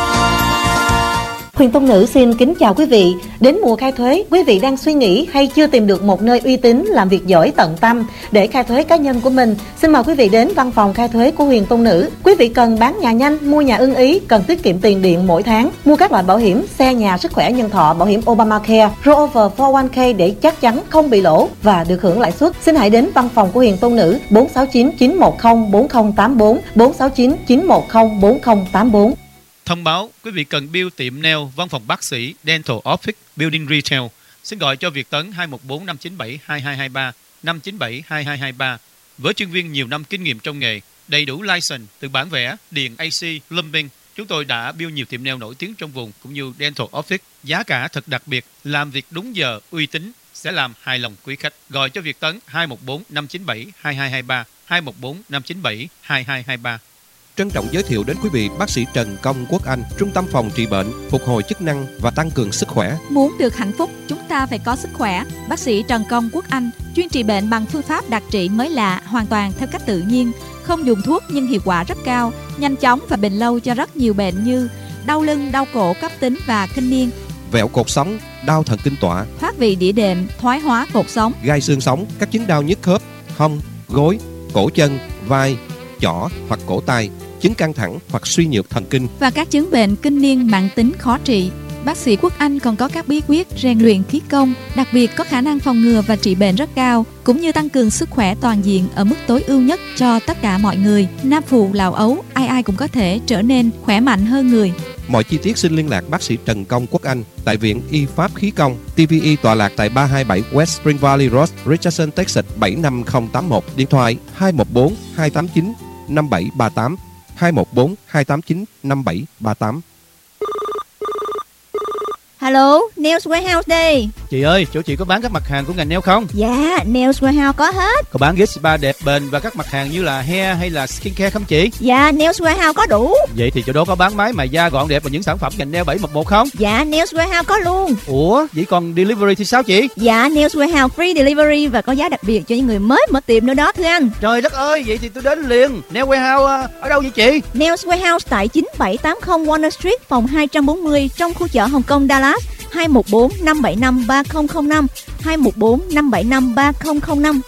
Huyền Tông Nữ xin kính chào quý vị. Đến mùa khai thuế, quý vị đang suy nghĩ hay chưa tìm được một nơi uy tín làm việc giỏi tận tâm để khai thuế cá nhân của mình? Xin mời quý vị đến văn phòng khai thuế của Huyền Tông Nữ. Quý vị cần bán nhà nhanh, mua nhà ưng ý, cần tiết kiệm tiền điện mỗi tháng, mua các loại bảo hiểm xe, nhà, sức khỏe, nhân thọ, bảo hiểm Obamacare, rollover bốn không một k để chắc chắn không bị lỗ và được hưởng lãi suất. Xin hãy đến văn phòng của Huyền Tông Nữ bốn sáu chín chín một không bốn không tám bốn, bốn sáu chín chín một không bốn không tám bốn. Thông báo quý vị cần bill tiệm nail, văn phòng bác sĩ, dental office, building retail. Xin gọi cho Việt Tấn hai một bốn năm chín bảy hai hai hai ba, năm chín bảy hai hai hai ba. Với chuyên viên nhiều năm kinh nghiệm trong nghề, đầy đủ license từ bản vẽ, điện a xê, plumbing, chúng tôi đã bill nhiều tiệm nail nổi tiếng trong vùng cũng như dental office. Giá cả thật đặc biệt, làm việc đúng giờ, uy tín. sẽ làm hài lòng quý khách. Gọi cho Việt Tấn hai một bốn năm chín bảy hai hai hai ba, hai một bốn năm chín bảy hai hai hai ba. Trân trọng giới thiệu đến quý vị bác sĩ Trần Công Quốc Anh, Trung tâm phòng trị bệnh, phục hồi chức năng và tăng cường sức khỏe. Muốn được hạnh phúc, chúng ta phải có sức khỏe. Bác sĩ Trần Công Quốc Anh chuyên trị bệnh bằng phương pháp đặc trị mới lạ, hoàn toàn theo cách tự nhiên, không dùng thuốc nhưng hiệu quả rất cao, nhanh chóng và bền lâu cho rất nhiều bệnh như đau lưng, đau cổ cấp tính và kinh niên, vẹo cột sống, đau thần kinh tọa, thoát vị đĩa đệm, thoái hóa cột sống, gai xương sống, các chứng đau nhức khớp, hông, gối, cổ chân, vai, chỏ hoặc cổ tay, chứng căng thẳng hoặc suy nhược thần kinh và các chứng bệnh kinh niên mãn tính khó trị. Bác sĩ Quốc Anh còn có các bí quyết rèn luyện khí công, đặc biệt có khả năng phòng ngừa và trị bệnh rất cao, cũng như tăng cường sức khỏe toàn diện ở mức tối ưu nhất cho tất cả mọi người. Nam phụ, lão ấu, ai ai cũng có thể trở nên khỏe mạnh hơn người. Mọi chi tiết xin liên lạc bác sĩ Trần Công Quốc Anh tại Viện Y Pháp Khí Công, tê vê e tọa lạc tại ba hai bảy West Spring Valley Road, Richardson, Texas bảy năm không tám một. Điện thoại hai một bốn hai tám chín năm bảy ba tám, hai một bốn hai tám chín năm bảy ba tám. Hello, Nails Warehouse đây. Chị ơi, chỗ chị có bán các mặt hàng của ngành nail không? Dạ, Nails Warehouse có hết. Có bán ghế spa đẹp bền và các mặt hàng như là hair hay là skincare không chị? Dạ, Nails Warehouse có đủ. Vậy thì chỗ đó có bán máy mài da gọn đẹp và những sản phẩm ngành nail bảy một một không? Dạ, Nails Warehouse có luôn. Ủa, vậy còn delivery thì sao chị? Dạ, Nails Warehouse free delivery và có giá đặc biệt cho những người mới mở tiệm nữa đó thưa anh. Trời đất ơi, vậy thì tôi đến liền. Nails Warehouse ở đâu vậy chị? Nails Warehouse tại chín bảy tám không Warner Street, phòng hai trăm bốn mươi trong khu chợ Hồng Kông, Dallas. hai một bốn năm bảy năm ba không không năm, hai một bốn năm bảy năm ba không không năm.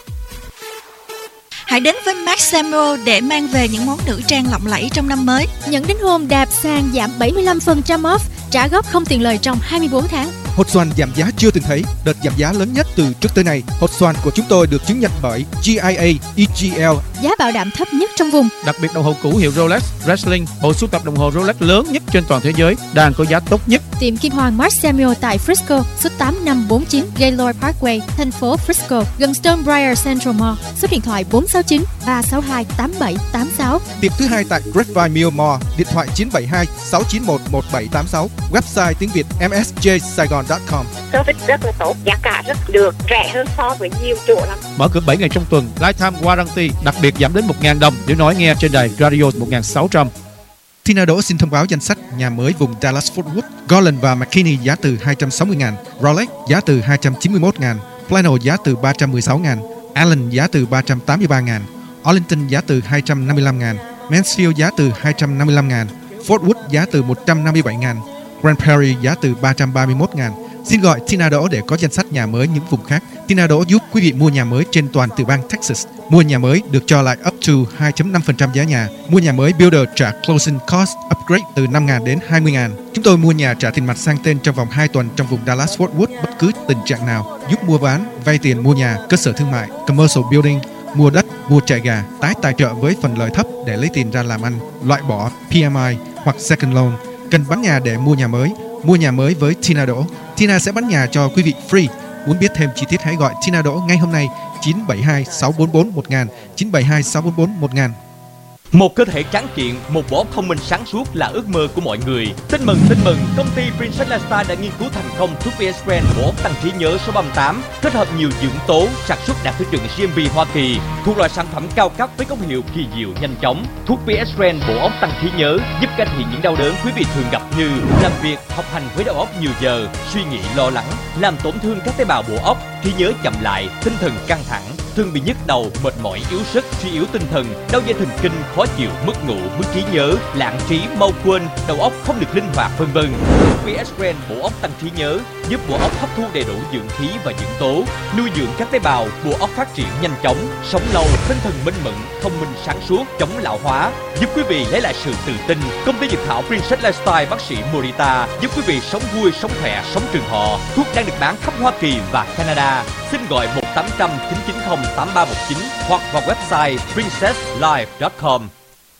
Hãy đến với Max Samuel để mang về những món nữ trang lộng lẫy trong năm mới. Những đính hôn đạp sàn giảm bảy mươi lăm phần trăm off, trả góp không tiền lời trong hai mươi bốn tháng. Hột xoàn giảm giá chưa từng thấy, đợt giảm giá lớn nhất từ trước tới nay. Hột xoàn của chúng tôi được chứng nhận bởi G I A E G L. Giá bảo đảm thấp nhất trong vùng. Đặc biệt đồng hồ cũ hiệu Rolex, Breitling, bộ sưu tập đồng hồ Rolex lớn nhất trên toàn thế giới, đang có giá tốt nhất. Tiệm Kim Hoàng Max Samuel tại Frisco, số tám năm bốn chín Gaylord Parkway, thành phố Frisco, gần Stonebriar Central Mall. Số điện thoại bốn sáu chín ba sáu hai tám bảy tám sáu. Tiệm thứ hai tại Grapevine Mill Mall, điện thoại chín bảy hai sáu chín một một bảy tám sáu. Website tiếng Việt m s j saigon chấm com. Service rất là tốt, giá cả rất được, rẻ hơn so với nhiều chỗ lắm. Mở cửa bảy ngày trong tuần, lifetime warranty, đặc biệt giảm đến một nghìn đồng nếu nói nghe trên đài radio một nghìn sáu trăm. Tina Đỗ xin thông báo danh sách nhà mới vùng Dallas Fort Worth. Garland và McKinney giá từ hai trăm sáu mươi ngàn, Rolex giá từ hai trăm chín mươi mốt ngàn, Plano giá từ ba trăm mười sáu ngàn, Allen giá từ ba trăm tám mươi ba ngàn, Arlington giá từ hai trăm năm mươi lăm ngàn, Mansfield giá từ hai trăm năm mươi lăm ngàn, Fort Worth giá từ một trăm năm mươi bảy ngàn, Grand Prairie giá từ ba trăm ba mươi mốt ngàn. Xin gọi Tina Đỗ để có danh sách nhà mới những vùng khác. Tina Đỗ giúp quý vị mua nhà mới trên toàn tiểu bang Texas. Mua nhà mới được cho lại up to hai phẩy năm phần trăm giá nhà. Mua nhà mới Builder trả closing cost upgrade từ năm ngàn đến hai mươi ngàn. Chúng tôi mua nhà trả tiền mặt sang tên trong vòng hai tuần trong vùng Dallas Fort Worth bất cứ tình trạng nào. Giúp mua bán, vay tiền mua nhà, cơ sở thương mại, commercial building, mua đất, mua trại gà, tái tài trợ với phần lời thấp để lấy tiền ra làm ăn, loại bỏ P M I hoặc second loan. Cần bán nhà để mua nhà mới. Mua nhà mới với Tina Đỗ. Tina sẽ bán nhà cho quý vị free. Muốn biết thêm chi tiết hãy gọi Tina Đỗ ngay hôm nay chín bảy hai sáu bốn bốn một nghìn, chín bảy hai sáu bốn bốn một nghìn. Một cơ thể tráng kiện, một bộ óc thông minh sáng suốt là ước mơ của mọi người. Tin mừng, tin mừng, công ty Princess Lifestyle đã nghiên cứu thành công thuốc pê ét Brand bộ óc tăng trí nhớ số ba mươi tám, kết hợp nhiều dưỡng tố, sản xuất đạt tiêu chuẩn G M P Hoa Kỳ, thuộc loại sản phẩm cao cấp với công hiệu kỳ diệu nhanh chóng. Thuốc pê ét Brand bộ óc tăng trí nhớ giúp cải thiện những đau đớn quý vị thường gặp như làm việc, học hành với đầu óc nhiều giờ, suy nghĩ lo lắng, làm tổn thương các tế bào bộ óc, trí nhớ chậm lại, tinh thần căng thẳng, thường bị nhức đầu, mệt mỏi, yếu sức, suy yếu tinh thần, đau dây thần kinh, khó chịu, mất ngủ, mất trí nhớ, lãng trí, mau quên, đầu óc không được linh hoạt, vân vân. pê ét Brand bộ óc tăng trí nhớ giúp bộ óc hấp thu đầy đủ dưỡng khí và dưỡng tố, nuôi dưỡng các tế bào, bộ óc phát triển nhanh chóng, sống lâu, tinh thần minh mẫn, thông minh sáng suốt, chống lão hóa, giúp quý vị lấy lại sự tự tin. Công ty dược thảo Princess Lifestyle bác sĩ Morita giúp quý vị sống vui, sống khỏe, sống trường thọ. Thuốc đang được bán khắp Hoa Kỳ và Canada. Xin gọi một tám trăm chín chín không tám ba một chín hoặc vào website princess life chấm com.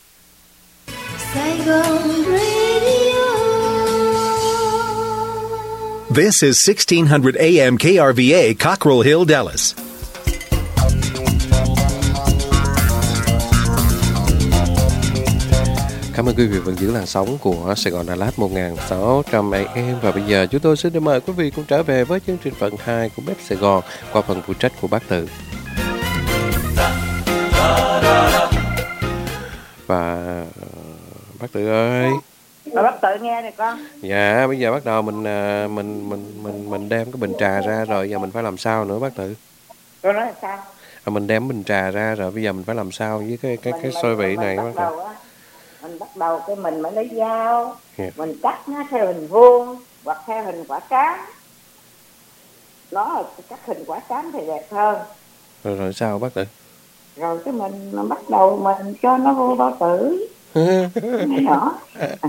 Saigon Radio. This is sixteen hundred A M K R V A, Cockrell Hill, Dallas. Cảm ơn quý vị vẫn giữ làn sóng của Sài Gòn Đà Lạt một nghìn sáu trăm a em. Và bây giờ chúng tôi xin được mời quý vị cùng trở về với chương trình phần hai của Bếp Sài Gòn qua phần phụ trách của bác Tự. Và bác Tự ơi. Bà bác Tự nghe này con. Dạ, bây giờ bắt đầu mình mình mình mình mình đem cái bình trà ra rồi, giờ mình phải làm sao nữa bác Tự? Con nói là sao? À, mình đem bình trà ra rồi bây giờ mình phải làm sao với cái cái cái xôi vị này bác Tự? Mình bắt đầu cái mình mới lấy dao, yeah. mình cắt nó theo hình vuông hoặc theo hình quả cám. Nó là cắt hình quả cám thì đẹp hơn. Rồi rồi sao bác Tự? Rồi cái mình bắt đầu mình cho nó vô bao tử. Nhỏ.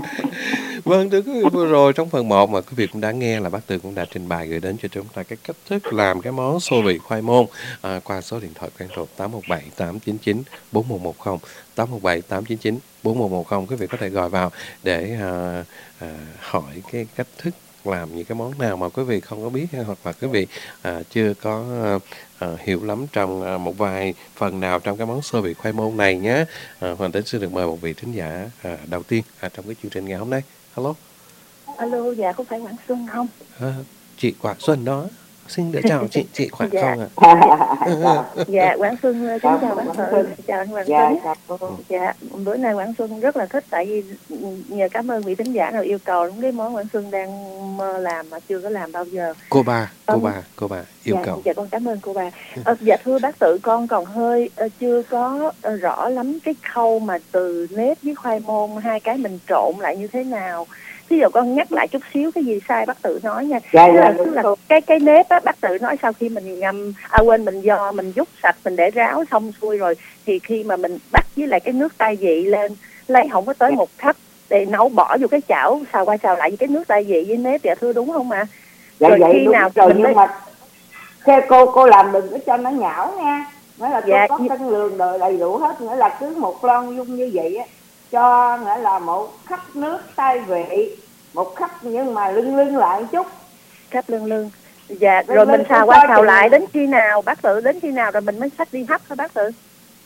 Vâng, thưa quý vị, vừa rồi trong phần một mà quý vị cũng đã nghe là bác Tự cũng đã trình bày gửi đến cho chúng ta cái cách thức làm cái món xôi vị khoai môn à, qua số điện thoại quen thuộc tám một bảy tám chín chín bốn một một không, tám một bảy tám chín chín bốn một một không. Quý vị có thể gọi vào để à, à, hỏi cái cách thức làm những cái món nào mà quý vị không có biết, hoặc là quý vị à, chưa có à, à, hiểu lắm trong à, một vài phần nào trong cái món xôi vị khoai môn này nhé. À, Hoàng Tính xin được mời một vị thính giả à, đầu tiên à, trong cái chương trình ngày hôm nay. Hello. Alo, dạ có phải Quảng Xuân không? À, chị Quảng Xuân đó. Xin được chào chị, chị khỏe dạ. không ạ? À? Dạ, Quảng Xuân kính chào bác Tự, chào anh Hoàng dạ, Tuấn. Dạ, dạ, bữa nay Quảng Xuân rất là thích, tại vì nhờ cảm ơn vị thính giả nào yêu cầu đúng cái món Quảng Xuân đang mơ làm mà chưa có làm bao giờ. Cô bà, cô um, bà, cô bà yêu dạ, cầu. Dạ, con cảm ơn cô bà. À, dạ thưa bác Tự, con còn hơi uh, chưa có uh, rõ lắm cái khâu mà từ nếp với khoai môn hai cái mình trộn lại như thế nào. Ví dụ con nhắc lại chút xíu cái gì sai bác Tự nói nha. Dạ, tức dạ, là, tức là cái cái nếp á, bác Tự nói sau khi mình ngâm, à quên, mình do mình vút sạch, mình để ráo xong xuôi rồi thì khi mà mình bắt với lại cái nước tai vị lên, lấy không có tới một thất để nấu, bỏ vô cái chảo xào qua xào lại với cái nước tai vị với nếp, dạ thưa đúng không ạ? Dạ rồi vậy khi đúng nào rồi, mình nhưng mới... mà theo cô cô làm đừng có cho nó nhão nha. Nghĩa là cô dạ, có cân lường đời đầy đủ hết, nghĩa là cứ một lon dung như vậy á, cho nghĩa là một khắp nước tai vị, một khắp nhưng mà lưng lưng lại một chút, khắp lưng lưng. Dạ, lưng rồi lưng mình xào qua xào lại đến khi nào bác Tự, đến khi nào rồi mình mới xách đi hấp hả bác Tự?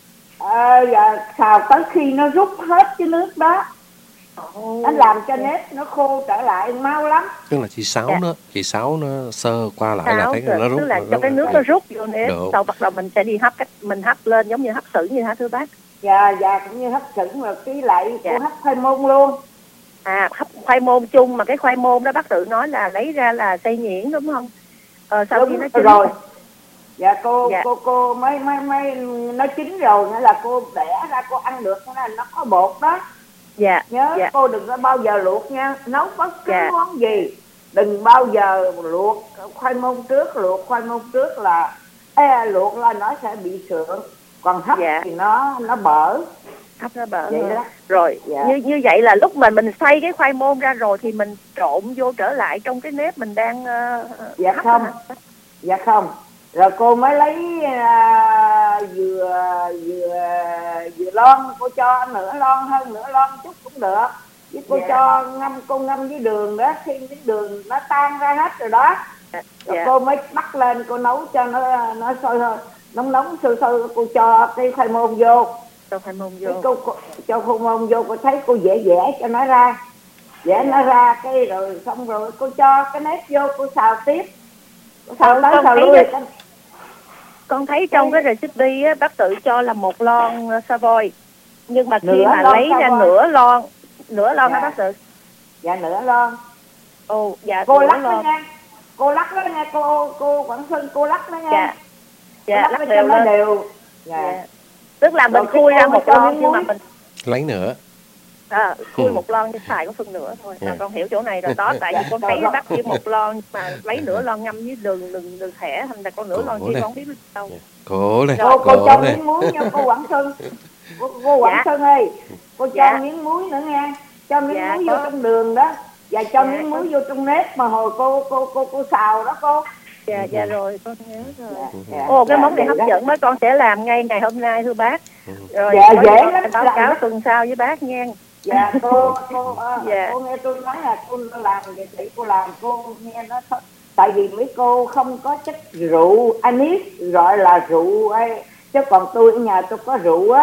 À, dạ, xào tới khi nó rút hết cái nước đó. Nó làm cho nếp nó khô trở lại mau lắm. Tức là chị Sáu dạ. nó, chị Sáu nó sơ qua lại Sáu là thấy nó rút. Tức là nó cho rút cái nước nó rút vô nếp, được. sau bắt đầu mình sẽ đi hấp, cách mình hấp lên giống như hấp xử như hả thưa bác? Dạ, dạ cũng như hấp sửng rồi cái lại dạ. Cô hấp khoai môn luôn. À, hấp khoai môn chung, mà cái khoai môn đó bác Tự nói là lấy ra là xay nhuyễn đúng không? Ờ, sau đúng khi nó chín rồi. Dạ cô dạ. cô cô mới mới mới nó chín rồi nghĩa là cô bẻ ra cô ăn được, nên là nó có bột đó. Dạ. Nhớ dạ. cô đừng có bao giờ luộc nha, nấu bất cứ dạ. món gì đừng bao giờ luộc khoai môn trước, luộc khoai môn trước là ê, luộc là nó sẽ bị sượng, còn hấp dạ. thì nó nó bở. Hấp nó bở vậy đó. Rồi dạ. như như vậy là lúc mà mình xay cái khoai môn ra rồi thì mình trộn vô trở lại trong cái nếp mình đang uh, dạ hấp không hả? Dạ không. Rồi cô mới lấy uh, dừa dừa dừa lon, cô cho nửa lon hơn nửa lon chút cũng được. Với cô dạ. cho ngâm, cô ngâm với đường đó, khi cái đường nó tan ra hết rồi đó. Dạ. Rồi cô mới bắt lên, cô nấu cho nó nó sôi thôi, nóng nóng sôi sôi, cô cho cái khoai môn vô. Cho khoai môn vô. Cô, cô cho khoai môn vô, cô thấy cô dễ dễ cho nó ra, dễ dạ. nó ra cái rồi xong rồi cô cho cái nếp vô, cô xào tiếp. Cô xào tới xào lui. Con thấy trong cái recipe á, bác Tự cho là một lon Savoy, nhưng mà khi nửa mà lấy ra Savoy. nửa lon, nửa lon dạ. hả bác Tự? Dạ nửa lon. Ồ, dạ cô nửa lắc lon. đó nha, cô lắc đó nha, cô cô Quảng Xuân cô lắc đó nha. Dạ, dạ lắc, lắc đều nó lên. đều. Dạ. dạ. Tức là mình rồi khui ra một lon nhưng mà mình lấy nữa. À, khui ừ. một lon nhưng xài có phân nửa thôi. Yeah. À, con hiểu chỗ này rồi đó, tại vì con thấy bác kêu một lon mà lấy nửa lon ngâm với đường đường đường thẻ, thành ra con nửa lon chứ con không biết đâu. Cố lên. Cô, cô cho miếng muối nha cô Quảng Xuân. Cô, cô Quảng dạ. Xuân ơi, cô cho dạ. miếng muối nữa nha, cho miếng dạ, muối có. vô trong đường đó, và cho dạ, miếng muối có. vô trong nếp mà hồi cô cô cô cô xào đó cô. Dạ dạ rồi, con nhớ rồi. Dạ, dạ, Ồ cái dạ, món này hấp đó. dẫn mới, con sẽ làm ngay ngày hôm nay thưa bác. Rồi dạ, dễ lắm. Báo cáo lắm. Tuần sau với bác nha. Dạ cô cô uh, dạ. cô nghe tôi nói là cô làm vậy thì cô làm cô nghe nó th- tại vì mấy cô không có chất rượu anis gọi là rượu ấy, chứ còn tôi ở nhà tôi có rượu á,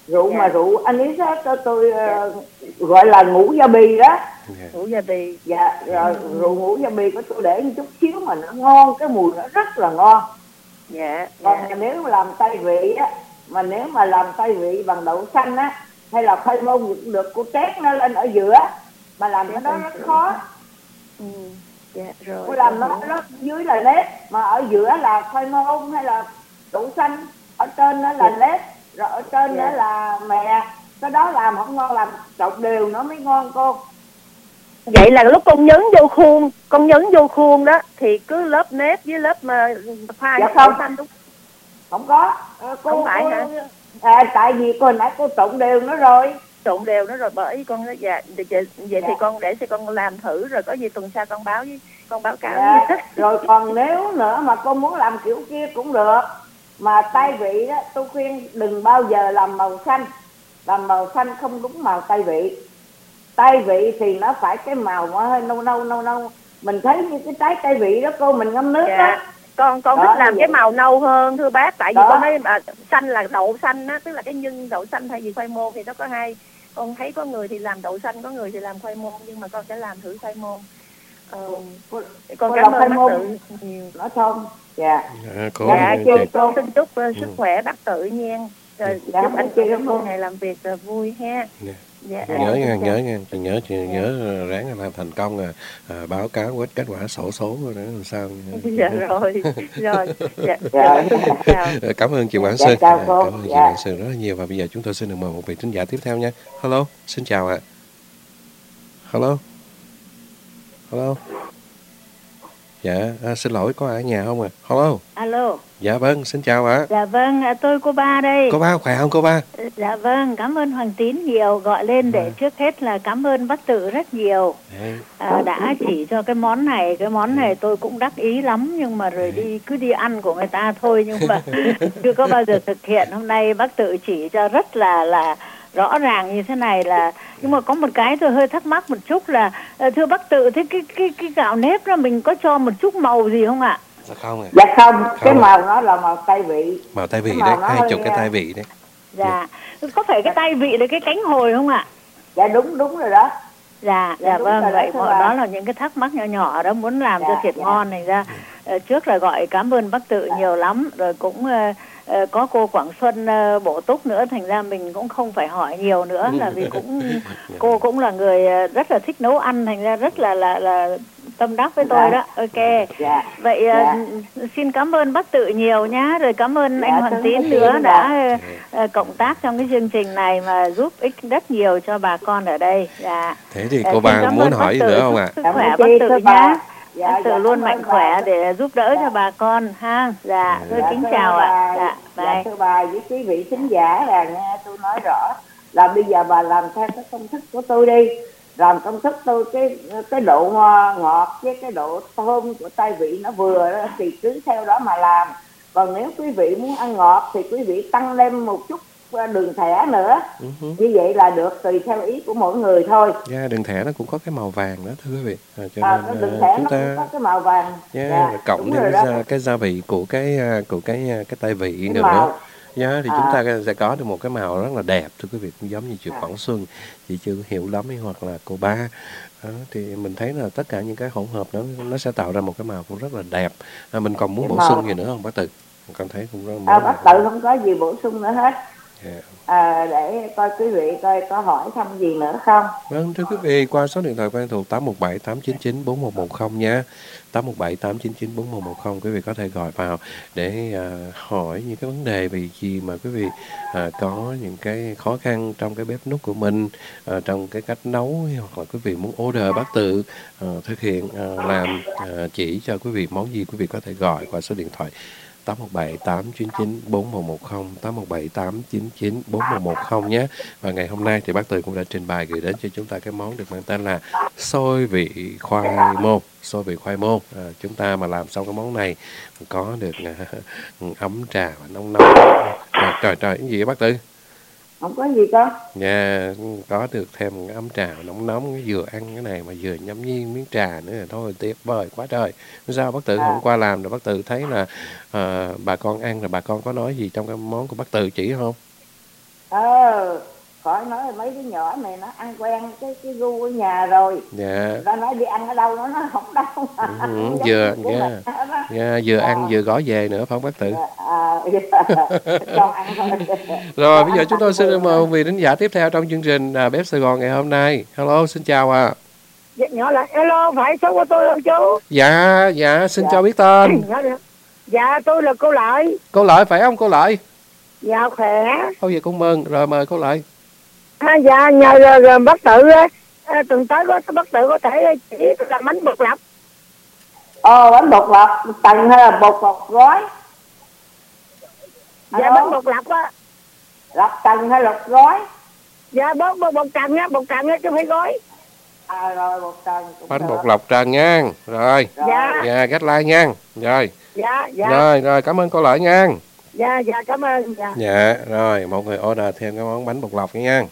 Rượu Dạ. mà rượu anh ý đó, tôi, tôi uh, gọi là ngũ gia bì đó. Ngũ gia bì. Dạ, rồi rượu ngũ gia bì của tôi để một chút xíu mà nó ngon, cái mùi nó rất là ngon. Dạ. Còn dạ. mà nếu mà làm tay vị á, mà nếu mà làm tay vị bằng đậu xanh á, hay là khoai môn cũng được, cô trét nó lên ở giữa, mà làm cái đó rất khó. Ừ. Dạ rồi. Cô làm nó, nó dưới là nếp, mà ở giữa là khoai môn hay là đậu xanh, ở trên nó là Dạ. nếp, rồi ở trên Dạ. đó là mè. Cái đó làm không ngon, làm trộn đều nó mới ngon cô. Vậy là lúc con nhấn vô khuôn, con nhấn vô khuôn đó thì cứ lớp nếp với lớp mà khoai Dạ đậu không. xanh đúng Không có. À, cô, không phải cô, hả? À, tại vì cô hồi nãy cô trộn đều nó rồi. Trộn đều nó rồi, bởi con nói dạ vậy, vậy Dạ. thì con để cho con làm thử, rồi có gì tuần sau con báo với con báo cáo Dạ. với. Rồi còn nếu nữa mà cô muốn làm kiểu kia cũng được, mà tay vị đó tôi khuyên đừng bao giờ làm màu xanh. Làm màu xanh không đúng màu tay vị. Tay vị thì nó phải cái màu nó hơi nâu nâu nâu nâu. Mình thấy như cái trái tay vị đó cô, mình ngâm nước Dạ. đó. Con con Đó, thích làm vậy. cái màu nâu hơn thưa bác, tại vì Đó. con thấy à, xanh là đậu xanh á, tức là cái nhân đậu xanh thay vì khoai môn thì nó có hai. Con thấy có người thì làm đậu xanh, có người thì làm khoai môn, nhưng mà con sẽ làm thử khoai môn. Ờ, con cô cảm làm ơn khoai bác môn. Tự nhiều. Nói không? Dạ. Dạ, cô, Dạ, cô, chị con xin chúc uh, sức khỏe bác Tự nha. Rồi Dạ, chúc anh chị chị cảm cô ơn. ngày làm việc uh, vui ha. Dạ. Dạ. nhớ nha, nhớ nha, chị nhớ chị nhớ ráng làm thành công à, à, báo cáo kết kết quả sổ số rồi đó làm sao. Dạ rồi, rồi. Dạ, Dạ. chào. Cảm ơn chị Quảng Dạ, Sơn. chào À, cô. cảm ơn chị Dạ. Quảng Sơn rất là nhiều, và bây giờ chúng tôi xin được mời một vị thính giả tiếp theo nha. Hello, xin chào ạ. Hello. Hello. Dạ, à, xin lỗi, có ai ở nhà không ạ? À? Hello. Alo. Dạ vâng, xin chào ạ. Dạ vâng, à, tôi cô Ba đây. Cô Ba khỏe không cô Ba? Dạ vâng, cảm ơn Hoàng Tín nhiều, gọi lên để trước hết là cảm ơn bác Tự rất nhiều. À, đã chỉ cho cái món này, cái món này tôi cũng đắc ý lắm, nhưng mà rồi đi cứ đi ăn của người ta thôi, nhưng mà chưa có bao giờ thực hiện. Hôm nay bác Tự chỉ cho rất là là rõ ràng như thế này là, nhưng mà có một cái tôi hơi thắc mắc một chút là thưa bác Tự, thế cái cái cái gạo nếp đó mình có cho một chút màu gì không ạ? Dạ không ạ. Dạ không, không. cái màu nó là màu tay vị. Màu tay vị Cái đấy, màu nó hai hơi, chục cái tay vị đấy. Dạ, có phải cái tay vị là cái cánh hồi không ạ? Dạ đúng đúng rồi đó. Dạ, Dạ, dạ đúng vâng, rồi vậy đó, mọi thưa đó bà. là những cái thắc mắc nhỏ nhỏ đó muốn làm Dạ, cho thiệt dạ. ngon này ra. Ờ, trước là gọi cảm ơn bác Tự nhiều lắm, rồi cũng ờ, ờ, có cô Quảng Xuân ờ, bổ túc nữa, thành ra mình cũng không phải hỏi nhiều nữa, là vì cũng cô cũng là người ờ, rất là thích nấu ăn, thành ra rất là là là tâm đắc với tôi Dạ. đó. Ok. Dạ. Vậy ờ, Dạ. xin cảm ơn bác Tự nhiều nhá, rồi cảm ơn Dạ, anh Hoàng cảm Tín ơn nữa Tín đã ạ. ờ, ờ, cộng tác trong cái chương trình này mà giúp ích rất nhiều cho bà con ở đây. Dạ. Thế thì Ờ, cô xin Ba cảm muốn ơn hỏi bác gì Tự, nữa không chúc ạ? sức Cảm khỏe ơn bác chị, Tự thưa nhá. bà. Dạ, Bác Tự dạ, luôn cảm mạnh ơn khỏe bà. để giúp đỡ cho bà con ha. Dạ, tôi Dạ, kính thưa chào bà, ạ. Dạ, dạ, bye. thưa bà với quý vị thính giả là nghe tôi nói rõ là bây giờ bà làm theo cái công thức của tôi đi, làm công thức tôi cái cái độ ngọt với cái độ thơm của tay vị nó vừa đó, thì cứ theo đó mà làm. Còn nếu quý vị muốn ăn ngọt thì quý vị tăng lên một chút đường thẻ nữa, như vậy là được, tùy theo ý của mỗi người thôi. Dạ, đường thẻ nó cũng có cái màu vàng đó thưa quý vị. À, cho À, nên cái đường à, thẻ chúng nó ta cũng có cái màu vàng. yeah, Dạ, rồi cộng đúng thêm rồi cái, đó. gia, cái gia vị của cái à, của cái à, cái tay vị Cái nữa. màu. Yeah, thì À. chúng ta sẽ có được một cái màu rất là đẹp thưa quý vị, cũng giống như chị Quảng Xuân, chị chưa hiểu lắm ấy, hoặc là cô Ba. Đó, thì mình thấy là tất cả những cái hỗn hợp đó nó sẽ tạo ra một cái màu cũng rất là đẹp. À, mình còn muốn Cái bổ màu. sung gì nữa không bác Tự? Con thấy cũng rất À, muốn bác Tự không có gì bổ sung nữa hết. Yeah. À, để coi quý vị coi có hỏi thăm gì nữa không. Vâng, thưa quý vị, qua số điện thoại quen thuộc tám một bảy tám chín chín bốn một một không nha. tám một bảy tám chín chín bốn một một không, quý vị có thể gọi vào để à, hỏi những cái vấn đề về gì mà quý vị à, có những cái khó khăn trong cái bếp núc của mình, à, trong cái cách nấu, hoặc là quý vị muốn order bác Tự à, thực hiện à, làm à, chỉ cho quý vị món gì, quý vị có thể gọi qua số điện thoại tám một bảy tám chín chín bốn một một không, tám một bảy tám chín chín bốn một một không nhé. Và ngày hôm nay thì bác Tự cũng đã trình bày gửi đến cho chúng ta cái món được mang tên là xôi vị khoai môn. Xôi vị khoai môn, à, chúng ta mà làm xong cái món này có được à, ấm trà và nóng nóng. Trời trời, trời cái gì vậy bác Tự? Không có gì con. Nhà có được thêm cái ấm trà nóng nóng, vừa ăn cái này mà vừa nhâm nhi miếng trà nữa là thôi tuyệt vời quá trời. Sao bác Tự À. hôm qua làm rồi bác Tự thấy là à, bà con ăn rồi bà con có nói gì trong cái món của bác Tự chỉ không? Ờ, khỏi nói mấy đứa nhỏ này nó ăn quen cái cái gu của nhà rồi. Dạ. Nó nói đi ăn ở đâu nó nói không đâu. Ừ, vừa yeah. Yeah, vừa ăn vừa gói về nữa phải không bác Tự? À, dạ. Con ăn thôi. Rồi bây giờ chúng tôi xin mời vị thính giả tiếp theo trong chương trình à, Bếp Sài Gòn ngày hôm nay. Hello, xin chào ạ. À. Dạ, nhỏ là hello, phải số của tôi không chú? Dạ, dạ, xin dạ. cho biết tên. Dạ, tôi là cô Lợi. Cô Lợi phải không cô Lợi? Dạ, khỏe. Thôi vậy con mừng, rồi mời cô Lợi. À, dạ, nhờ rồi, rồi bác Tự à, tuần tới có bác Tự có thể chỉ làm bánh bột lọc. Ờ, bánh bột lọc tầng hay là bột bột gói? Dạ, bánh bột lọc á. Lọc tầng hay lọc gói? Dạ, bột bột, bột trần á, bột trần á chứ không phải gói. À rồi, bột trần. Bánh bột lọc trần nha. Rồi. Dạ. Dạ, cách like nha. Rồi. Dạ, dạ. Rồi, rồi, cảm ơn cô Lợi nha. Dạ, dạ, cảm ơn. Dạ, dạ rồi, một người order thêm cái món bánh bột lọc nha.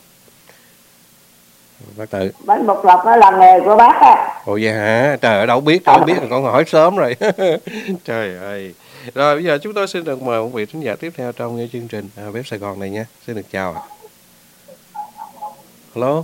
Bác Tự. Bánh bột lọc đó là nghề của bác á. Ồ vậy hả? Trời ơi, đâu biết, đâu biết là con hỏi sớm rồi. Trời ơi. Rồi bây giờ chúng tôi xin được mời một vị thính giả tiếp theo trong chương trình à, Bếp Sài Gòn này nha. Xin được chào ạ. Hello.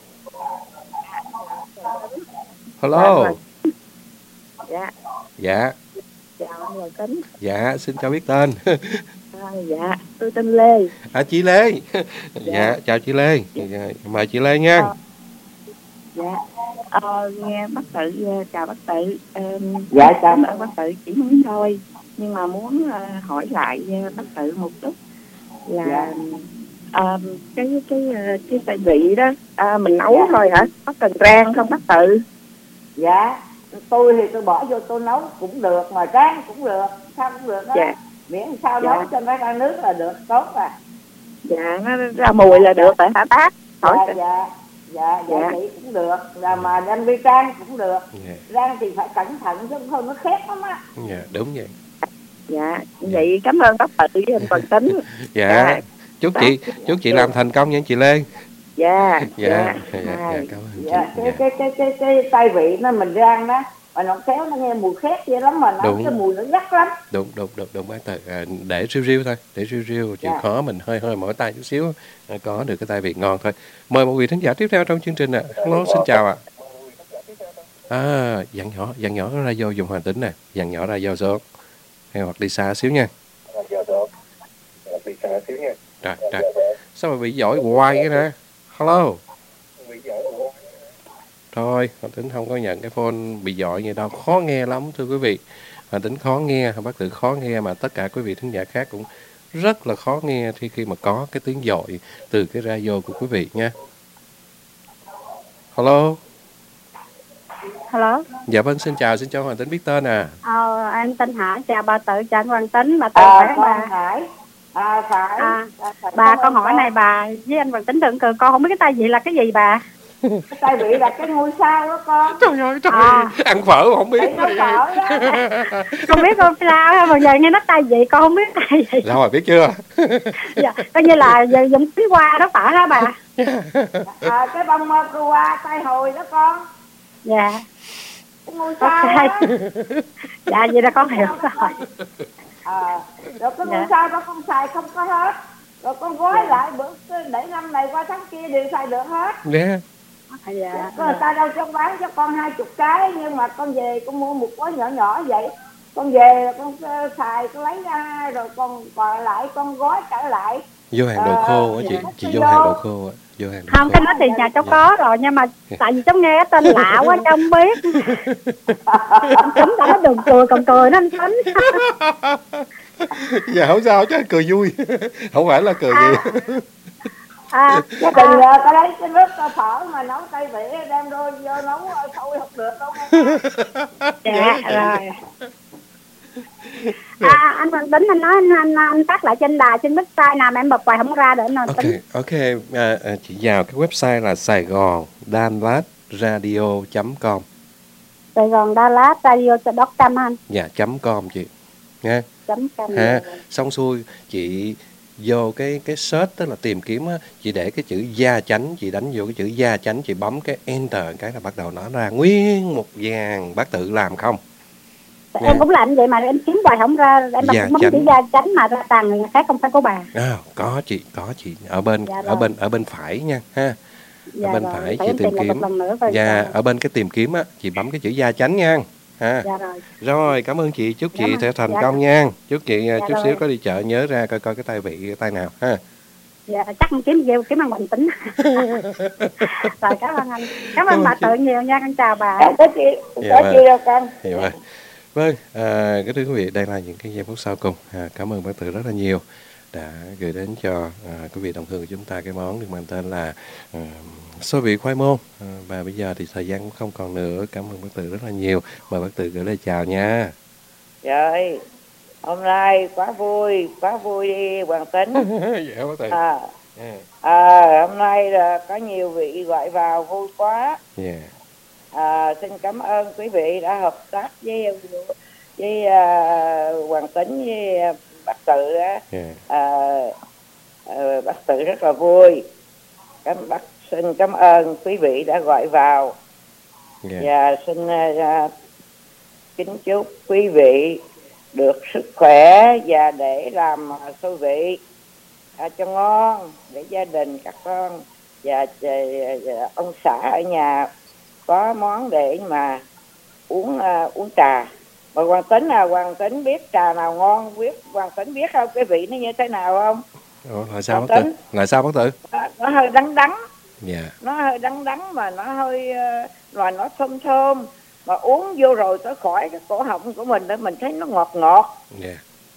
Hello. Dạ. Dạ. Chào anh Hoàng Tính. Dạ, xin cho biết tên. À, dạ, tôi tên Lê. À, chị Lê. Dạ, dạ chào chị Lê. Dạ, mời chị Lê nha. À, dạ, à, nghe bác Tự, chào bác Tự. À, dạ, chào bác Tự chỉ muốn thôi, nhưng mà muốn uh, hỏi lại bác Tự một chút là dạ. à, cái cái cái tay vị đó à, mình nấu dạ. thôi hả? Có cần rang không bác Tự? Dạ, tôi thì tôi bỏ vô tôi nấu cũng được, mà rang cũng được, sao cũng được đó. Dạ. Miễn sao dạ. nấu cho nó ra nước là được, tốt à. Dạ, nó ra mùi là được phải hả bác? Hỏi dạ, dạ, dạ, dạ, dạ. Vậy cũng được, là mà đem đi rang cũng được. Dạ. Rang thì phải cẩn thận chứ không nó khét lắm á. Dạ, đúng vậy. Dạ, vậy cảm ơn bác Tự với anh Hoàng Tính. Dạ, dạ. Chúc bác. chị chúc chị làm thành công nha chị Lê. Dạ, dạ, dạ, dạ, dạ, dạ cảm ơn chị. Dạ, cái, cái cái cái cái tay vị nó mình rang đó, mà nó khéo nó nghe mùi khét vậy lắm, mà nó cái mùi nó gắt lắm. Đúng đúng đúng đúng bác Tự. À, để riu riu thôi, để riu riu chịu dạ. khó mình hơi hơi mỏi tay chút xíu à, có được cái tay vị ngon thôi. Mời một vị thính giả tiếp theo trong chương trình ạ. À. Hello, xin chào ạ. À. à, dặn nhỏ, dặn nhỏ ra vô dùng Hoàng Tính nè, dặn nhỏ ra vô số. Hay hoặc đi xa xíu nha. Trời trời. Sao mà bị giỏi hoài cái nè. Hello. Thôi, Hoàng Tính không có nhận cái phone bị dội như đâu, khó nghe lắm thưa quý vị. Hoàng Tính khó nghe, bác Tự khó nghe, mà tất cả quý vị thính giả khác cũng rất là khó nghe khi khi mà có cái tiếng dội từ cái radio của quý vị nha. Hello. Hello. Dạ vâng, xin chào, xin cho Hoàng Tính biết tên à. Ờ, em tên Hải, chào bà Tự, chào anh Hoàng Tính, bà Tự à, khỏe bà. Hải. À, phải. À, bà con hỏi này bà với anh Hoàng Tính đừng cười, con không biết cái tay vị là cái gì bà. Cái tay vị là cái ngôi sao đó con. Trời ơi trời, à. ăn phở không biết. Không biết con sao ha, mà giờ nghe nó tay vị con không biết tay gì. Rồi biết chưa? Dạ, coi như là giờ dùng tí qua đó phải hả bà? À, cái bông qua tay hồi đó con. Dạ. Cái ngôi sao okay. đó. Dạ vậy là con hiểu rồi. À, rồi cái ngôi sao đó con xài không có hết. Rồi con gói dạ. lại bữa để năm này qua tháng kia đều xài được hết. Yeah. Dạ. Có người ta đâu cho bán cho con hai chục cái, nhưng mà con về con mua một gói nhỏ nhỏ vậy, con về con xài con lấy ra rồi con còn lại con gói trở lại. Vô hàng đồ khô á chị, chị vô hàng đồ khô á. Vô hàng đồ không khô. Cái đó thì nhà cháu có rồi, nhưng mà tại vì cháu nghe cái tên lạ quá cháu không biết. Tính đã nó đừng cười, còn cười nó anh Tính. Dạ không sao chứ, cười vui. Không phải là cười à. gì. À, cái đừng à, cái đấy cái nước phở mà nấu tay vị đem vô vô nấu thôi không được đâu. Dạ rồi. À, anh Hoàng Tính anh nói anh anh, anh phát lại trên đài trên website nào mà em bật hoài không ra để anh Hoàng Tính. Ok ok à, à, chị vào cái website là Sài Gòn Dallas Radio chấm com. Sài Gòn Dallas Radio chấm com anh. Dạ chấm com chị nha. Chấm com. Ha, xong xuôi chị vô cái cái search, tức là tìm kiếm á, chị để cái chữ Gia Chánh, chị đánh vô cái chữ Gia Chánh, chị bấm cái enter cái là bắt đầu nó ra nguyên một dàn bác Tự làm không. Em Dạ. cũng làm vậy mà em kiếm hoài không ra, em Gia bấm bấm chánh. chữ gia chánh mà ra toàn người khác không phải của bà. À, có chị, có chị ở bên Dạ ở rồi. bên ở bên phải nha ha. Dạ Ở bên rồi, phải phải chị em tìm tìm lại kiếm. một lần nữa coi Dạ, sao. ở bên cái tìm kiếm á, chị bấm cái chữ gia chánh nha. Ha. Dạ rồi. Rồi, cảm ơn chị, chúc chị Cảm ơn. sẽ thành Dạ. công nha. Chúc chị Dạ chút rồi. xíu có đi chợ nhớ ra coi coi cái tay vị cái tay nào ha. Dạ chắc không kiếm vô kiếm ăn bình tĩnh. Rồi cảm ơn anh. Cảm ơn bà Tự nhiều nha, con chào bà. Không có chị, không Dạ có vâng. chị đâu con. Dạ vâng. Vâng, à, cái thưa quý vị, đây là những cái giây phút sau cùng. À, cảm ơn bác Tự rất là nhiều đã gửi đến cho à, quý vị đồng hương của chúng ta cái món được mang tên là à, xôi vị khoai môn. À, và bây giờ thì thời gian cũng không còn nữa. Cảm ơn bác Tự rất là nhiều. Mời bác Tự gửi lời chào nha. Trời, hôm nay quá vui, quá vui đi Hoàng Tính. Dạ bác Tự. À, Yeah. à, hôm nay là có nhiều vị gọi vào vui quá. Yeah. À, xin cảm ơn quý vị đã hợp tác với với à, Hoàng Tính với à, bác Tự á. Yeah. À, à, bác Tự rất là vui. Cảm bác xin cảm ơn quý vị đã gọi vào. Yeah. Và xin à, kính chúc quý vị được sức khỏe và để làm à, xôi vị à, cho ngon để gia đình các con và, và, và ông xã ở nhà có món để mà uống uh, uống trà. Mà Hoàng Tính à, Hoàng Tính biết trà nào ngon, biết Hoàng Tính biết không, cái vị nó như thế nào không? Ủa, là sao Hoàng bác Tự? Tính. Là sao bác Tự? Nó, nó hơi đắng đắng, Dạ. nó hơi đắng đắng mà nó hơi uh, rồi nó thơm thơm, mà uống vô rồi tới khỏi cái cổ họng của mình đó mình thấy nó ngọt ngọt. Dạ.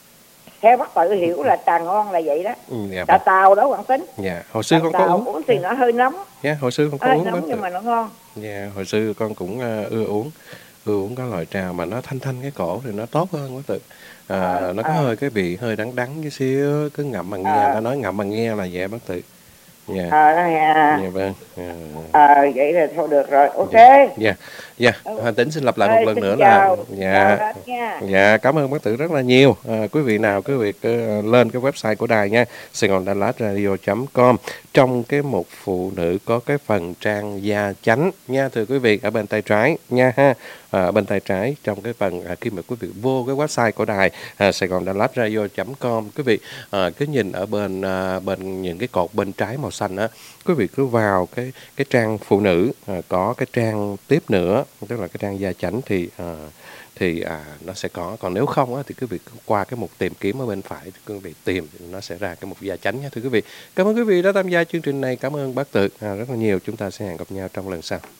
Theo bác Tự hiểu là trà ngon là vậy đó. Ừ, dạ. Trà tàu đó Hoàng Tính. Dạ. Hồi xưa Trà con có tàu uống. uống thì nó hơi nóng. Dạ, hồi xưa con có Hơi uống bác nóng Tự. nhưng mà nó ngon. Dạ, hồi xưa con cũng uh, ưa uống ưa uống cái loại trà mà nó thanh thanh cái cổ thì nó tốt hơn bác Tự. À, À, nó có à. hơi cái vị hơi đắng đắng chút xíu, cứ ngậm bằng nghe, À. ta nói ngậm bằng nghe là vậy bác Tự. Dạ. À, à. Dạ vâng. À. À, vậy là thôi được rồi, ok. Dạ, dạ. Hoàng Tính xin lặp lại Ê, một lần xin nữa chào. là dạ, Chào hết nha. dạ, cảm ơn bác Tự rất là nhiều. À, quý vị nào quý vị cứ lên cái website của đài nha, sài gòn đà lạt radio chấm com. Trong cái mục phụ nữ có cái phần trang gia chánh nha thưa quý vị, ở bên tay trái nha ha. À, ở bên tay trái trong cái phần à, khi mà quý vị vô cái website của đài à, sài gòn đà lạt radio chấm com, quý vị à, cứ nhìn ở bên à, bên những cái cột bên trái màu xanh á, quý vị cứ vào cái cái trang phụ nữ à, có cái trang tiếp nữa, tức là cái trang gia chánh thì à, thì à, nó sẽ có, còn nếu không á, thì quý vị cứ qua cái mục tìm kiếm ở bên phải thì quý vị tìm thì nó sẽ ra cái mục gia chánh nha thưa quý vị. Cảm ơn quý vị đã tham gia chương trình này, cảm ơn bác Tự à, rất là nhiều. Chúng ta sẽ hẹn gặp nhau trong lần sau.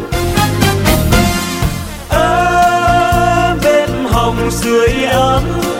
Ở bên hồng sưởi ấm